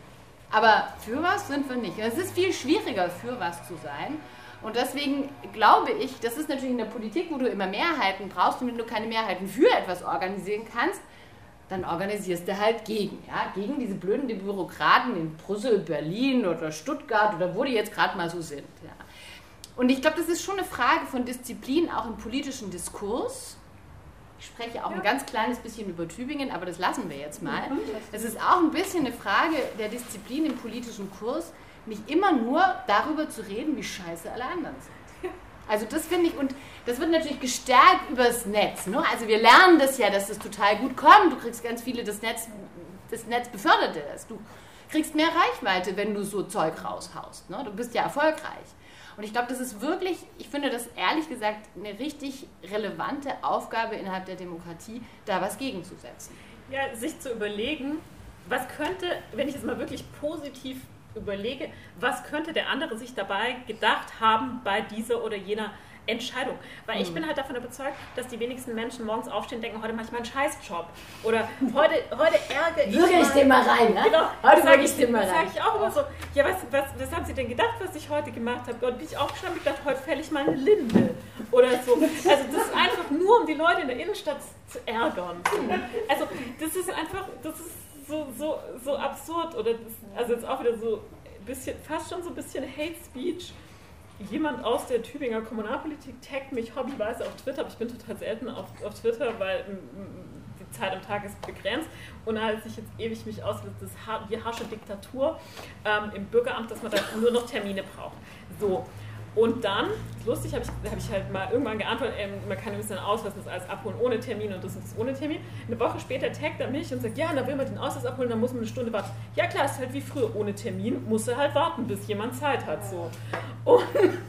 Speaker 5: aber für was sind wir nicht. Und es ist viel schwieriger, für was zu sein. Und deswegen glaube ich, das ist natürlich in der Politik, wo du immer Mehrheiten brauchst und wenn du keine Mehrheiten für etwas organisieren kannst, dann organisierst du halt gegen. Ja? Gegen diese blöden Bürokraten in Brüssel, Berlin oder Stuttgart oder wo die jetzt gerade mal so sind. Ja? Und ich glaube, das ist schon eine Frage von Disziplin, auch im politischen Diskurs. Ich spreche auch ja. ein ganz kleines bisschen über Tübingen, aber das lassen wir jetzt mal. Es ist auch ein bisschen eine Frage der Disziplin im politischen Kurs, nicht immer nur darüber zu reden, wie scheiße alle anderen sind. Also das finde ich, und das wird natürlich gestärkt übers Netz. Ne? Also wir lernen das ja, dass das total gut kommt. Du kriegst ganz viele, das Netz, das Netz befördert das. Du kriegst mehr Reichweite, wenn du so Zeug raushaust. Ne? Du bist ja erfolgreich. Und ich glaube, das ist wirklich, ich finde das ehrlich gesagt eine richtig relevante Aufgabe innerhalb der Demokratie, da was gegenzusetzen.
Speaker 4: Ja, sich zu überlegen, was könnte, wenn ich es mal wirklich positiv überlege, was könnte der andere sich dabei gedacht haben bei dieser oder jener Entscheidung. Weil ich hm. bin halt davon überzeugt, dass die wenigsten Menschen morgens aufstehen und denken, heute mache ich mal einen Scheißjob. Oder heute, heute ärgere ich
Speaker 5: Würge ich den mal rein, ne?
Speaker 4: Genau,
Speaker 5: heute würge ich den mal rein.
Speaker 4: Das sage ich auch immer so. Ja, was, was, was haben Sie denn gedacht, was ich heute gemacht habe? Und bin ich aufgestanden und gedacht, heute fälle ich mal eine Linde. Oder so. Also das ist einfach nur, um die Leute in der Innenstadt zu ärgern. Also das ist einfach, das ist so, so, so absurd. Oder das, also jetzt auch wieder so ein bisschen, fast schon so ein bisschen Hate Speech. Jemand aus der Tübinger Kommunalpolitik taggt mich hobbyweise auf Twitter, aber ich bin total selten auf, auf Twitter, weil die Zeit am Tag ist begrenzt. Und da halte ich jetzt ewig mich aus, das ist die harsche Diktatur ähm, im Bürgeramt, dass man da nur noch Termine braucht. So. Und dann, lustig, habe ich, hab ich halt mal irgendwann geantwortet, ey, man kann ein bisschen ausweisen, das alles abholen ohne Termin und das und das ohne Termin. Eine Woche später taggt er mich und sagt, ja, da will man den Ausweis abholen, dann muss man eine Stunde warten. Ja klar, ist halt wie früher, ohne Termin muss er halt warten, bis jemand Zeit hat. So. Und,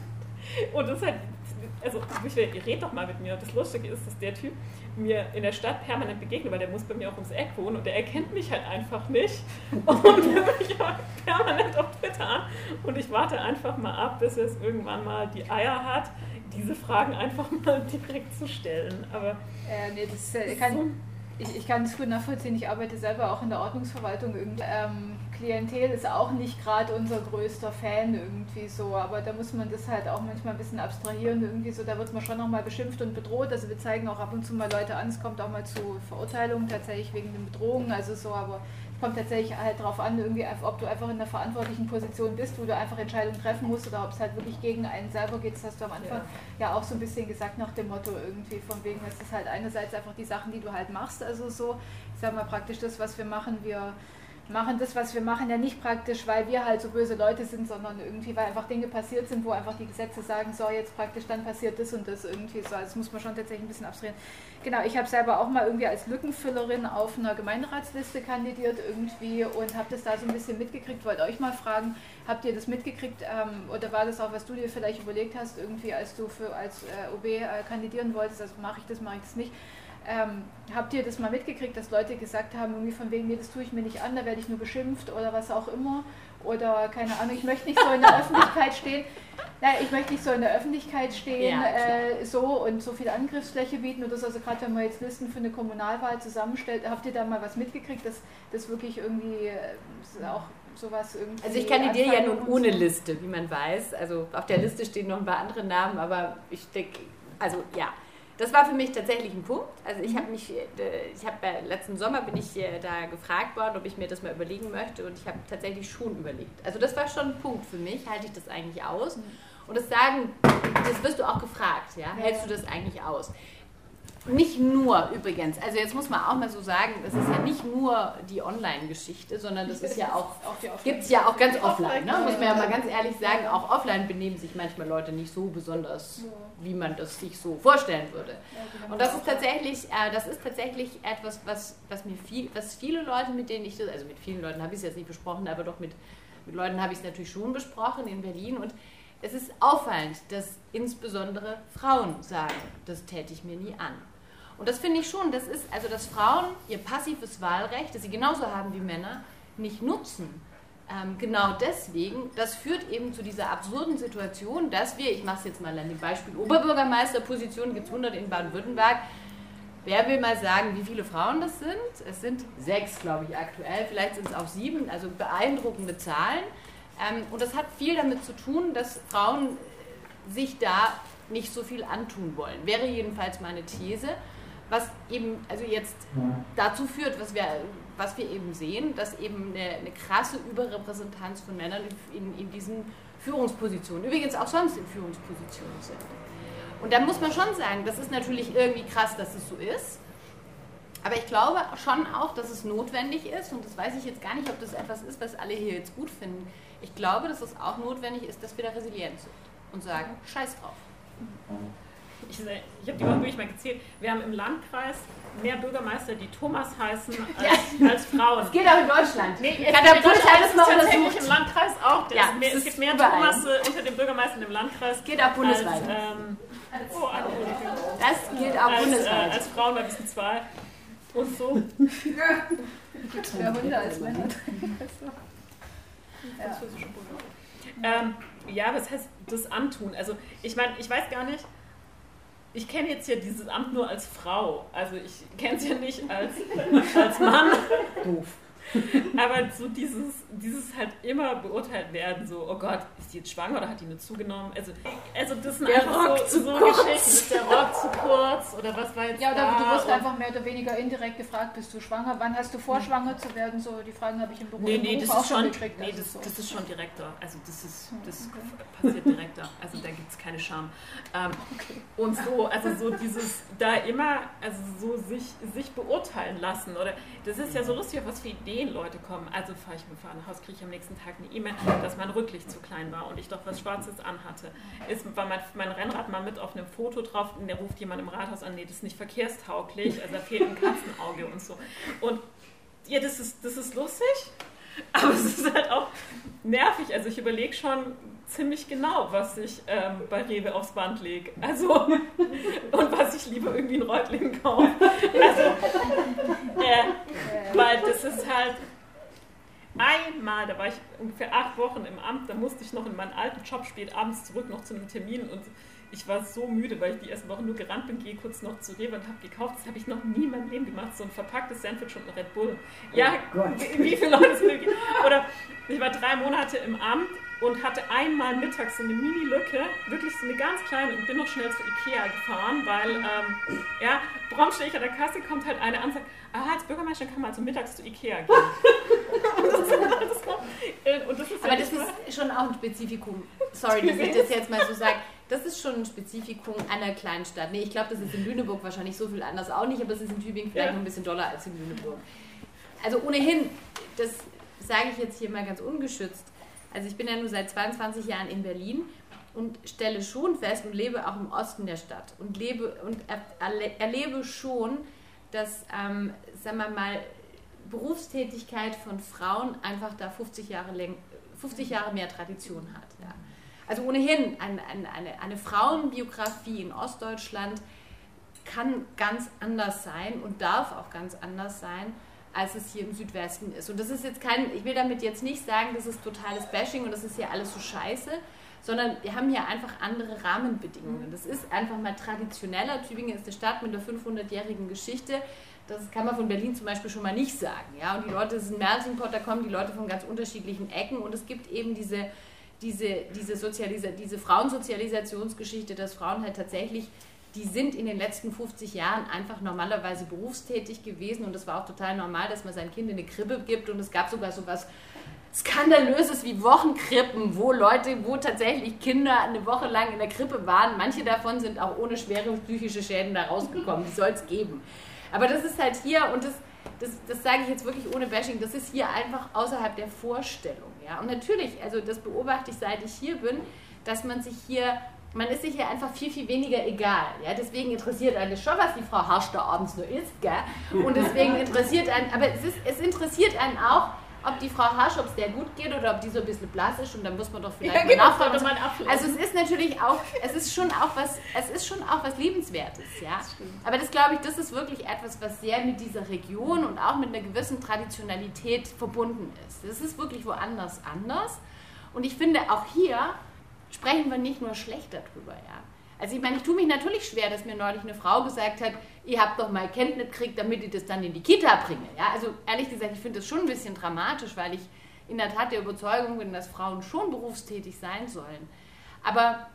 Speaker 4: und das ist halt, also ich will, ihr redet doch mal mit mir. Das Lustige ist, dass der Typ mir in der Stadt permanent begegnet, weil der muss bei mir auch ums Eck wohnen und der erkennt mich halt einfach nicht und will mich auch permanent auf Twitter an und ich warte einfach mal ab, bis er es irgendwann mal die Eier hat, diese Fragen einfach mal direkt zu stellen. Aber
Speaker 3: äh, nee, das äh, kann, ich, ich kann es gut nachvollziehen, ich arbeite selber auch in der Ordnungsverwaltung irgendwie. Ähm, Klientel ist auch nicht gerade unser größter Fan irgendwie so, aber da muss man das halt auch manchmal ein bisschen abstrahieren irgendwie so, da wird man schon nochmal beschimpft und bedroht, also wir zeigen auch ab und zu mal Leute an, es kommt auch mal zu Verurteilungen tatsächlich wegen den Bedrohungen, also so, aber es kommt tatsächlich halt darauf an, irgendwie, ob du einfach in einer verantwortlichen Position bist, wo du einfach Entscheidungen treffen musst oder ob es halt wirklich gegen einen selber geht, das hast du am Anfang ja, ja auch so ein bisschen gesagt nach dem Motto irgendwie, von wegen, das ist halt einerseits einfach die Sachen, die du halt machst, also so, ich sag mal praktisch das, was wir machen, wir machen das, was wir machen, ja nicht praktisch, weil wir halt so böse Leute sind, sondern irgendwie, weil einfach Dinge passiert sind, wo einfach die Gesetze sagen, so jetzt praktisch, dann passiert das und das irgendwie so. Also das muss man schon tatsächlich ein bisschen abstrahieren. Genau, ich habe selber auch mal irgendwie als Lückenfüllerin auf einer Gemeinderatsliste kandidiert irgendwie und habe das da so ein bisschen mitgekriegt. Wollte euch mal fragen, habt ihr das mitgekriegt ähm, oder war das auch, was du dir vielleicht überlegt hast, irgendwie als du für als äh, O B äh, kandidieren wolltest, also mache ich das, mache ich das nicht. Ähm, habt ihr das mal mitgekriegt, dass Leute gesagt haben, irgendwie von wegen, nee, das tue ich mir nicht an, da werde ich nur beschimpft oder was auch immer oder keine Ahnung, ich möchte nicht so in der Öffentlichkeit stehen, nein, ich möchte nicht so in der Öffentlichkeit stehen, ja, äh, so und so viel Angriffsfläche bieten oder so, also gerade wenn man jetzt Listen für eine Kommunalwahl zusammenstellt, habt ihr da mal was mitgekriegt, dass das wirklich irgendwie äh, auch sowas irgendwie...
Speaker 5: Also ich kandidiere ja nun ohne so. Liste, wie man weiß, also auf der Liste stehen noch ein paar andere Namen, aber ich denke, also ja, das war für mich tatsächlich ein Punkt. Also ich habe mich, ich habe letzten Sommer bin ich da gefragt worden, ob ich mir das mal überlegen möchte und ich habe tatsächlich schon überlegt. Also das war schon ein Punkt für mich, halte ich das eigentlich aus? Und das sagen, das wirst du auch gefragt, ja, hältst du das eigentlich aus? Nicht nur übrigens, also jetzt muss man auch mal so sagen, das ist ja nicht nur die Online-Geschichte, sondern das ist ja auch, gibt es ja auch ganz offline, ne? Muss man ja mal ganz ehrlich sagen, auch offline benehmen sich manchmal Leute nicht so besonders, wie man das sich so vorstellen würde. Und das ist tatsächlich, äh, das ist tatsächlich etwas, was, was mir viel, was viele Leute, mit denen ich, also mit vielen Leuten habe ich es jetzt nicht besprochen, aber doch mit, mit Leuten habe ich es natürlich schon besprochen in Berlin und es ist auffallend, dass insbesondere Frauen sagen, das täte ich mir nie an. Und das finde ich schon, das ist, also dass Frauen ihr passives Wahlrecht, das sie genauso haben wie Männer, nicht nutzen. Ähm, genau deswegen, das führt eben zu dieser absurden Situation, dass wir, ich mache es jetzt mal an dem Beispiel Oberbürgermeisterposition, gibt es hundert in Baden-Württemberg. Wer will mal sagen, wie viele Frauen das sind? Es sind sechs, glaube ich, aktuell, vielleicht sind es auch sieben, also beeindruckende Zahlen. Ähm, und das hat viel damit zu tun, dass Frauen sich da nicht so viel antun wollen. Wäre jedenfalls meine These. Was eben also jetzt dazu führt, was wir, was wir eben sehen, dass eben eine, eine krasse Überrepräsentanz von Männern in, in diesen Führungspositionen, übrigens auch sonst in Führungspositionen sind. Und da muss man schon sagen, das ist natürlich irgendwie krass, dass es so ist, aber ich glaube schon auch, dass es notwendig ist, und das weiß ich jetzt gar nicht, ob das etwas ist, was alle hier jetzt gut finden, ich glaube, dass es auch notwendig ist, dass wir da resilient sind und sagen, scheiß drauf.
Speaker 4: Ich, ich habe die Woche wirklich mal gezählt. Wir haben im Landkreis mehr Bürgermeister, die Thomas heißen, als, ja. als Frauen.
Speaker 5: Das geht auch in Deutschland.
Speaker 4: Nee, es kann der Bundesland das mal tatsächlich im Landkreis auch. Ja, es, mehr, es gibt mehr Thomas unter den Bürgermeistern im Landkreis.
Speaker 5: Das geht auch bundesweit.
Speaker 4: Als, ähm, oh,
Speaker 5: das geht auch
Speaker 4: als,
Speaker 5: bundesweit.
Speaker 4: Äh, als Frauen ein bisschen zwei. Und so.
Speaker 3: Mehr Hunde als Männer.
Speaker 4: Ja. Ähm, ja, was heißt das Antun? Also ich meine, ich weiß gar nicht, ich kenne jetzt ja dieses Amt nur als Frau, also ich kenne es ja nicht als, als Mann.
Speaker 5: Doof.
Speaker 4: Aber so dieses, dieses halt immer beurteilt werden, so, oh Gott, ist die jetzt schwanger oder hat die nur zugenommen? Also, also das sind
Speaker 5: der
Speaker 4: einfach
Speaker 5: Rock
Speaker 4: so,
Speaker 5: zu
Speaker 4: so
Speaker 5: kurz.
Speaker 4: Geschichten, ist der Rock zu kurz oder was war jetzt
Speaker 3: Ja, oder
Speaker 4: da?
Speaker 3: du wirst
Speaker 4: und
Speaker 3: einfach mehr oder weniger indirekt gefragt, bist du schwanger? Wann hast du vor, schwanger zu werden? So, die Fragen habe ich im Beruf,
Speaker 4: Nee,
Speaker 3: im
Speaker 4: nee,
Speaker 3: Beruf
Speaker 4: das
Speaker 3: auch
Speaker 4: ist
Speaker 3: schon
Speaker 4: schon,
Speaker 3: gekriegt.
Speaker 4: nee,
Speaker 3: also
Speaker 4: das,
Speaker 3: so.
Speaker 4: das ist schon direkter. Also das ist, das
Speaker 3: Okay.
Speaker 4: passiert direkter. Also da gibt es keine Scham. Ähm,
Speaker 3: Okay.
Speaker 4: Und so, also so dieses, da immer, also so sich, sich beurteilen lassen. Oder das ist ja so lustig, auf was für Ideen Leute kommen. Also fahre ich mit dem Fahrradhaus, kriege ich am nächsten Tag eine E-Mail, dass mein Rücklicht zu klein war und ich doch was Schwarzes anhatte. Ist, war mein, mein Rennrad mal mit auf einem Foto drauf und der ruft jemand im Rathaus an, nee, das ist nicht verkehrstauglich, also da fehlt ein Katzenauge und so. Und ja, das ist, das ist lustig, aber es ist halt auch nervig. Also ich überlege schon ziemlich genau, was ich ähm, bei Rewe aufs Band lege. Also, und was ich lieber irgendwie in Reutlingen kaufe. Also, äh, weil das ist halt einmal, da war ich ungefähr acht Wochen im Amt, da musste ich noch in meinen alten Job spät abends zurück noch zu einem Termin und ich war so müde, weil ich die ersten Wochen nur gerannt bin, gehe kurz noch zu Rewe und habe gekauft. Das habe ich noch nie in meinem Leben gemacht. So ein verpacktes Sandwich und ein Red Bull. Ja,
Speaker 5: oh
Speaker 4: wie, wie viele Leute sind möglich? Oder ich war drei Monate im Amt und hatte einmal mittags so eine Mini-Lücke, wirklich so eine ganz kleine, und bin noch schnell zu Ikea gefahren, weil, ähm, ja, prompt stehe ich an der Kasse, kommt halt eine an und sagt, ah, als Bürgermeister kann man also mittags zu Ikea gehen. und das, das, und das ist
Speaker 5: Aber
Speaker 4: ja
Speaker 5: das
Speaker 4: nicht
Speaker 5: ist schon auch ein Spezifikum. Sorry, dass ich das jetzt mal so sage. Das ist schon ein Spezifikum einer kleinen Stadt. Nee, ich glaube, das ist in Lüneburg wahrscheinlich so viel anders auch nicht, aber es ist in Tübingen vielleicht
Speaker 4: Ja.
Speaker 5: noch ein bisschen doller als in Lüneburg. Also ohnehin, das sage ich jetzt hier mal ganz ungeschützt. Also ich bin ja nur seit zweiundzwanzig Jahren in Berlin und stelle schon fest und lebe auch im Osten der Stadt und lebe und er, erle, erlebe schon, dass, ähm, sagen wir mal, Berufstätigkeit von Frauen einfach da fünfzig Jahre, läng, fünfzig Jahre mehr Tradition hat. Ja. Also ohnehin, ein, ein, eine, eine Frauenbiografie in Ostdeutschland kann ganz anders sein und darf auch ganz anders sein, als es hier im Südwesten ist. Und das ist jetzt kein, ich will damit jetzt nicht sagen, das ist totales Bashing und das ist hier alles so scheiße, sondern wir haben hier einfach andere Rahmenbedingungen. Das ist einfach mal traditioneller. Tübingen ist eine Stadt mit einer fünfhundertjährigen Geschichte. Das kann man von Berlin zum Beispiel schon mal nicht sagen. Ja? Und die Leute, das ist ein Melting-Pot, da kommen die Leute von ganz unterschiedlichen Ecken und es gibt eben diese, diese, diese, Sozialisa- diese Frauensozialisationsgeschichte, dass Frauen halt tatsächlich, die sind in den letzten fünfzig Jahren einfach normalerweise berufstätig gewesen und es war auch total normal, dass man sein Kind in eine Krippe gibt und es gab sogar so was Skandalöses wie Wochenkrippen, wo Leute, wo tatsächlich Kinder eine Woche lang in der Krippe waren. Manche davon sind auch ohne schwere psychische Schäden da rausgekommen, die soll es geben. Aber das ist halt hier, und das, das, das sage ich jetzt wirklich ohne Bashing, das ist hier einfach außerhalb der Vorstellung. Ja? Und natürlich, also das beobachte ich, seit ich hier bin, dass man sich hier, man ist sich hier einfach viel, viel weniger egal. Ja? Deswegen interessiert einen schon, was die Frau Harsch da abends nur isst. Gell? Und deswegen interessiert einen, aber es, ist, es interessiert einen auch, ob die Frau Harsch, ob es der gut geht oder ob die so ein bisschen blass ist und dann muss man doch vielleicht
Speaker 4: ja,
Speaker 5: mal
Speaker 4: genau,
Speaker 5: nachfragen.
Speaker 4: mal abflauen.
Speaker 5: Also es ist natürlich auch, es ist schon auch was, es ist schon auch was Liebenswertes, ja. Aber das glaube ich, das ist wirklich etwas, was sehr mit dieser Region und auch mit einer gewissen Traditionalität verbunden ist. Das ist wirklich woanders anders. Und ich finde, auch hier sprechen wir nicht nur schlecht darüber, ja. Also ich meine, ich tue mich natürlich schwer, dass mir neulich eine Frau gesagt hat, ihr habt doch mal Kenntnis gekriegt, damit ich das dann in die Kita bringe. Ja, also ehrlich gesagt, ich finde das schon ein bisschen dramatisch, weil ich in der Tat der Überzeugung bin, dass Frauen schon berufstätig sein sollen. Aber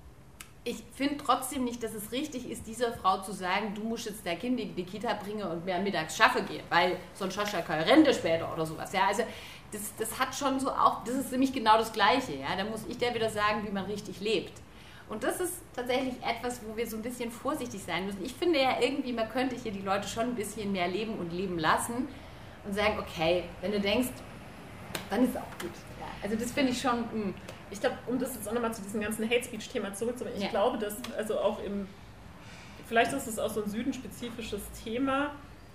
Speaker 5: ich finde trotzdem nicht, dass es richtig ist, dieser Frau zu sagen, du musst jetzt dein Kind in die Kita bringen und mehr mittags schaffen gehen, weil sonst hast du ja keine Rente später oder sowas. Ja, also das, das hat schon so auch, das ist nämlich genau das Gleiche. Ja, da muss ich dir wieder sagen, wie man richtig lebt. Und das ist tatsächlich etwas, wo wir so ein bisschen vorsichtig sein müssen. Ich finde ja irgendwie, man könnte hier die Leute schon ein bisschen mehr leben und leben lassen und sagen, okay, wenn du denkst, dann ist es auch gut. Ja, also das finde ich schon... Mh.
Speaker 4: Ich glaube, um das jetzt auch nochmal zu diesem ganzen Hate-Speech-Thema zurückzukommen, ich
Speaker 5: ja.
Speaker 4: glaube, dass also auch im, vielleicht ist es auch so ein südenspezifisches Thema,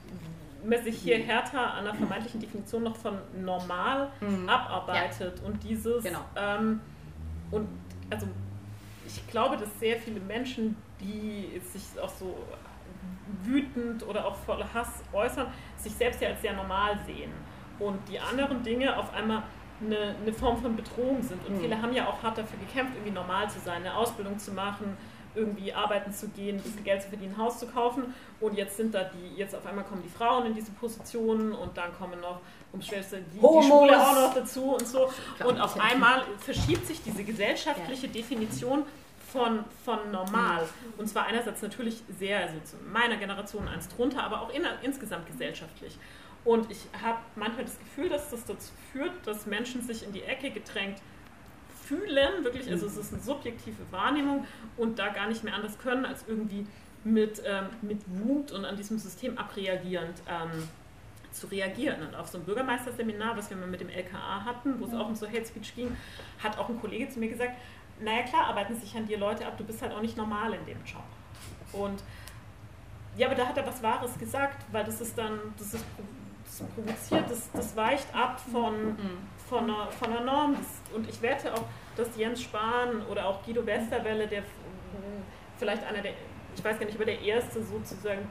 Speaker 4: man sich hier härter an einer vermeintlichen Definition noch von normal mhm. abarbeitet ja. und dieses,
Speaker 5: genau.
Speaker 4: ähm, und also ich glaube, dass sehr viele Menschen, die sich auch so wütend oder auch voller Hass äußern, sich selbst ja als sehr normal sehen und die anderen Dinge auf einmal Eine, eine Form von Bedrohung sind. Und mhm. viele haben ja auch hart dafür gekämpft, irgendwie normal zu sein, eine Ausbildung zu machen, irgendwie arbeiten zu gehen, ein bisschen Geld zu verdienen, ein Haus zu kaufen. Und jetzt sind da die, jetzt auf einmal kommen die Frauen in diese Positionen und dann kommen noch ums Schwerste die, die Schwule auch noch dazu und so. Und auf einmal verschiebt sich diese gesellschaftliche Definition von, von normal. Und zwar einerseits natürlich sehr, also zu meiner Generation eins drunter, aber auch in, insgesamt gesellschaftlich. Und ich habe manchmal das Gefühl, dass das dazu führt, dass Menschen sich in die Ecke gedrängt fühlen, wirklich, also es ist eine subjektive Wahrnehmung und da gar nicht mehr anders können, als irgendwie mit, ähm, mit Wut und an diesem System abreagierend ähm, zu reagieren. Und auf so einem Bürgermeisterseminar, was wir mal mit dem L K A hatten, wo es auch um so Hate Speech ging, hat auch ein Kollege zu mir gesagt, naja klar, arbeiten sich an dir Leute ab, du bist halt auch nicht normal in dem Job. Und ja, aber da hat er was Wahres gesagt, weil das ist dann, das ist das provoziert, das, das weicht ab von, von, einer, von einer Norm. Das, und ich wette auch, dass Jens Spahn oder auch Guido Westerwelle, der vielleicht einer der, ich weiß gar nicht, aber der erste sozusagen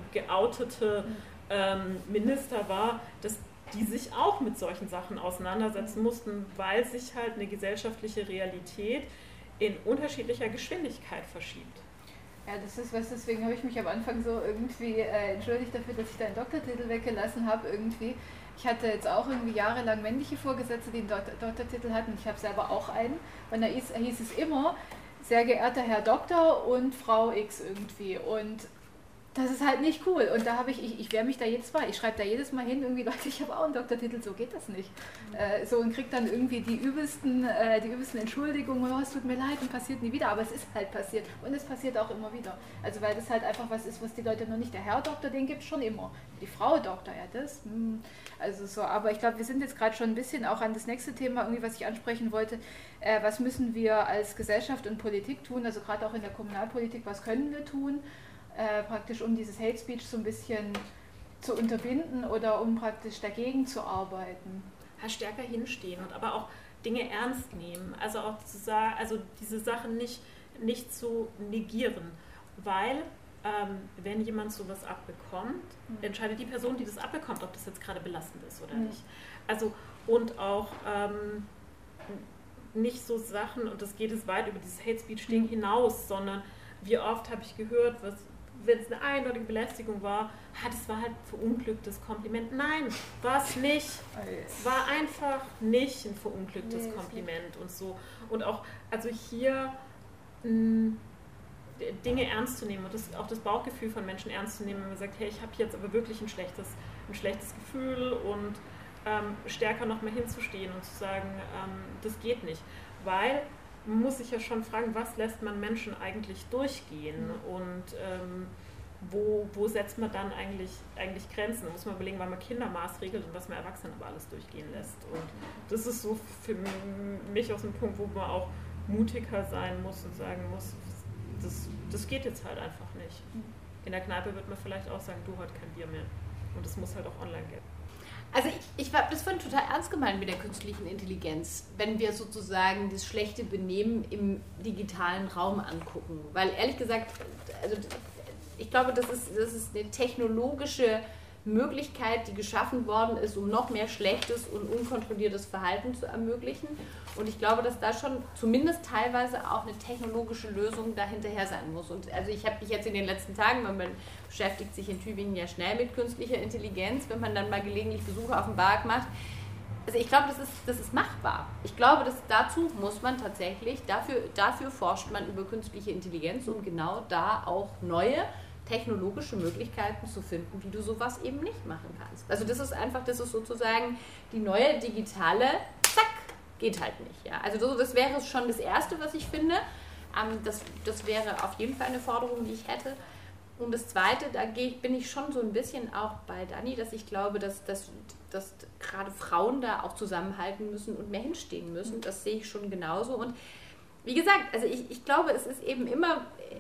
Speaker 4: geoutete ähm, Minister war, dass die sich auch mit solchen Sachen auseinandersetzen mussten, weil sich halt eine gesellschaftliche Realität in unterschiedlicher Geschwindigkeit verschiebt.
Speaker 3: Ja, das ist was, deswegen habe ich mich am Anfang so irgendwie äh, entschuldigt dafür, dass ich da einen Doktortitel weggelassen habe irgendwie. Ich hatte jetzt auch irgendwie jahrelang männliche Vorgesetzte, die einen Dok- Doktortitel hatten. Ich habe selber auch einen. Und da hieß, hieß es immer, sehr geehrter Herr Doktor und Frau X irgendwie. Und das ist halt nicht cool. Und da habe ich, ich, ich wehre mich da jedes Mal. Ich schreibe da jedes Mal hin, irgendwie, Leute, ich habe auch einen Doktortitel, so geht das nicht. Äh, so und kriege dann irgendwie die übelsten, äh, die übelsten Entschuldigungen, oh, es tut mir leid und passiert nie wieder. Aber es ist halt passiert. Und es passiert auch immer wieder. Also weil das halt einfach was ist, was die Leute noch nicht, der Herr Doktor, den gibt es schon immer. Die Frau Doktor, ja das. Hm. Also so, aber ich glaube, wir sind jetzt gerade schon ein bisschen auch an das nächste Thema, irgendwie, was ich ansprechen wollte. Äh, was müssen wir als Gesellschaft und Politik tun? Also gerade auch in der Kommunalpolitik, was können wir tun? Äh, praktisch um dieses Hate Speech so ein bisschen zu unterbinden oder um praktisch dagegen zu arbeiten.
Speaker 4: Ja, stärker hinstehen und aber auch Dinge ernst nehmen. Also auch zu sagen, also diese Sachen nicht, nicht zu negieren, weil ähm, wenn jemand sowas abbekommt, mhm. entscheidet die Person, die das abbekommt, ob das jetzt gerade belastend ist oder mhm. nicht. Also und auch ähm, nicht so Sachen, und das geht es weit über dieses Hate Speech Ding hinaus, sondern wie oft habe ich gehört, was wenn es eine eindeutige Belästigung war, ah, das war halt verunglücktes Kompliment. Nein, war es nicht. Es war einfach nicht ein verunglücktes nee, Kompliment und so. Und auch, also hier mh, Dinge ernst zu nehmen und das, auch das Bauchgefühl von Menschen ernst zu nehmen, wenn man sagt, hey, ich habe jetzt aber wirklich ein schlechtes, ein schlechtes Gefühl und ähm, stärker nochmal hinzustehen und zu sagen, ähm, das geht nicht. Weil man muss sich ja schon fragen, was lässt man Menschen eigentlich durchgehen mhm. und ähm, wo, wo setzt man dann eigentlich, eigentlich Grenzen? Da muss man überlegen, wann man Kinder maßregelt und was man Erwachsenen aber alles durchgehen lässt. Und das ist so für mich aus dem Punkt, wo man auch mutiger sein muss und sagen muss, das, das geht jetzt halt einfach nicht. In der Kneipe wird man vielleicht auch sagen, du, heute kein Bier mehr. Und das muss halt auch online gehen.
Speaker 5: Also ich, ich habe das vorhin total ernst gemeint mit der künstlichen Intelligenz, wenn wir sozusagen das schlechte Benehmen im digitalen Raum angucken. Weil ehrlich gesagt, also ich glaube, das ist, das ist eine technologische Möglichkeit, die geschaffen worden ist, um noch mehr schlechtes und unkontrolliertes Verhalten zu ermöglichen. Und ich glaube, dass da schon zumindest teilweise auch eine technologische Lösung dahinterher sein muss. Und also ich habe mich jetzt in den letzten Tagen, weil man beschäftigt sich in Tübingen ja schnell mit künstlicher Intelligenz, wenn man dann mal gelegentlich Besuche auf dem Berg macht. Also ich glaube, das ist, das ist machbar. Ich glaube, dass dazu muss man tatsächlich, dafür, dafür forscht man über künstliche Intelligenz, um genau da auch neue technologische Möglichkeiten zu finden, wie du sowas eben nicht machen kannst. Also das ist einfach, das ist sozusagen die neue digitale, zack, geht halt nicht. Ja? Also das, das wäre schon das Erste, was ich finde. Ähm, das, das wäre auf jeden Fall eine Forderung, die ich hätte. Und das Zweite, da bin ich schon so ein bisschen auch bei Dani, dass ich glaube, dass, dass, dass gerade Frauen da auch zusammenhalten müssen und mehr hinstehen müssen. Das sehe ich schon genauso. Und wie gesagt, also ich, ich glaube, es ist eben immer,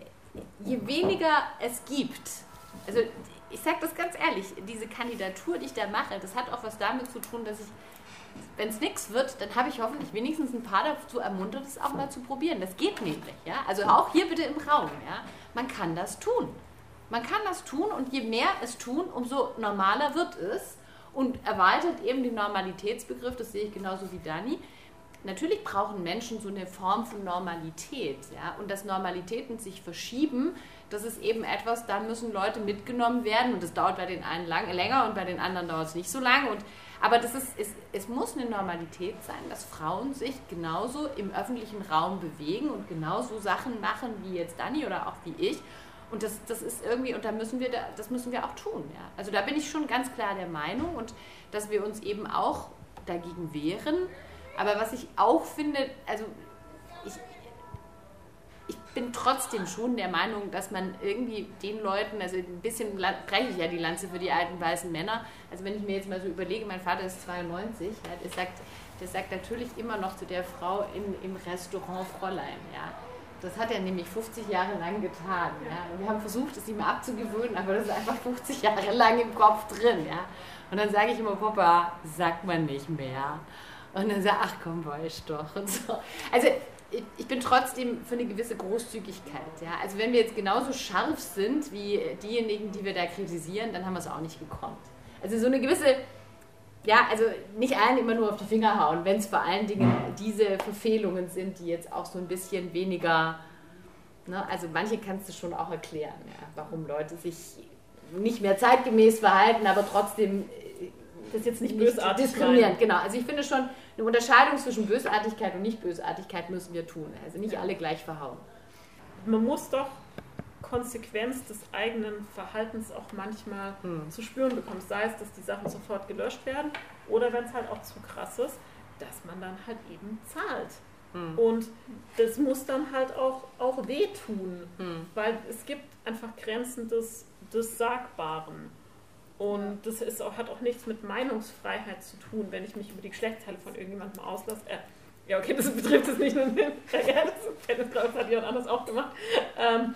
Speaker 5: je weniger es gibt, also ich sage das ganz ehrlich, diese Kandidatur, die ich da mache, das hat auch was damit zu tun, dass ich, wenn es nichts wird, dann habe ich hoffentlich wenigstens ein paar dazu ermuntert, es auch mal zu probieren. Das geht nämlich, ja. Also auch hier bitte im Raum, ja. Man kann das tun. Man kann das tun und je mehr es tun, umso normaler wird es und erweitert eben den Normalitätsbegriff, das sehe ich genauso wie Dani. natürlich brauchen Menschen so eine Form von Normalität. Ja? Und dass Normalitäten sich verschieben, das ist eben etwas, da müssen Leute mitgenommen werden. Und das dauert bei den einen lang, länger und bei den anderen dauert es nicht so lang. Und, aber das ist, es, es muss eine Normalität sein, dass Frauen sich genauso im öffentlichen Raum bewegen und genauso Sachen machen wie jetzt Dani oder auch wie ich. Und das, das ist irgendwie, und da müssen wir, das müssen wir auch tun. Ja? Also da bin ich schon ganz klar der Meinung und dass wir uns eben auch dagegen wehren. Aber was ich auch finde, also ich, ich bin trotzdem schon der Meinung, dass man irgendwie den Leuten, also ein bisschen breche ich ja die Lanze für die alten weißen Männer, also wenn ich mir jetzt mal so überlege, mein Vater ist zweiundneunzig, ja, der, sagt, der sagt natürlich immer noch zu der Frau in, im Restaurant Fräulein, ja. Das hat er nämlich fünfzig Jahre lang getan. Ja. Und wir haben versucht, es ihm abzugewöhnen, aber das ist einfach fünfzig Jahre lang im Kopf drin. Ja. Und dann sage ich immer, Papa, sagt man nicht mehr. Und dann sagt er, ach komm, weiß doch. Und so. Also ich, ich bin trotzdem für eine gewisse Großzügigkeit. Ja. Also wenn wir jetzt genauso scharf sind wie diejenigen, die wir da kritisieren, dann haben wir es auch nicht gekonnt. Also so eine gewisse... Ja, also nicht allen immer nur auf die Finger hauen, wenn es vor allen Dingen diese Verfehlungen sind, die jetzt auch so ein bisschen weniger, ne, also manche kannst du schon auch erklären, ja, warum Leute sich nicht mehr zeitgemäß verhalten, aber trotzdem
Speaker 4: das ist jetzt nicht bösartig
Speaker 5: diskriminierend. Genau, also ich finde schon, eine Unterscheidung zwischen Bösartigkeit und Nicht-Bösartigkeit müssen wir tun, also nicht alle gleich verhauen.
Speaker 4: Man muss doch Konsequenz des eigenen Verhaltens auch manchmal hm. zu spüren bekommt. Sei es, dass die Sachen sofort gelöscht werden oder wenn es halt auch zu krass ist, dass man dann halt eben zahlt. Hm. Und das muss dann halt auch, auch wehtun, hm. weil es gibt einfach Grenzen des, des Sagbaren. Und das ist auch, hat auch nichts mit Meinungsfreiheit zu tun, wenn ich mich über die Geschlechtsteile von irgendjemandem auslasse. Äh, ja, okay, das betrifft es nicht nur den ja, das, das hat jemand anders auch gemacht. Ähm,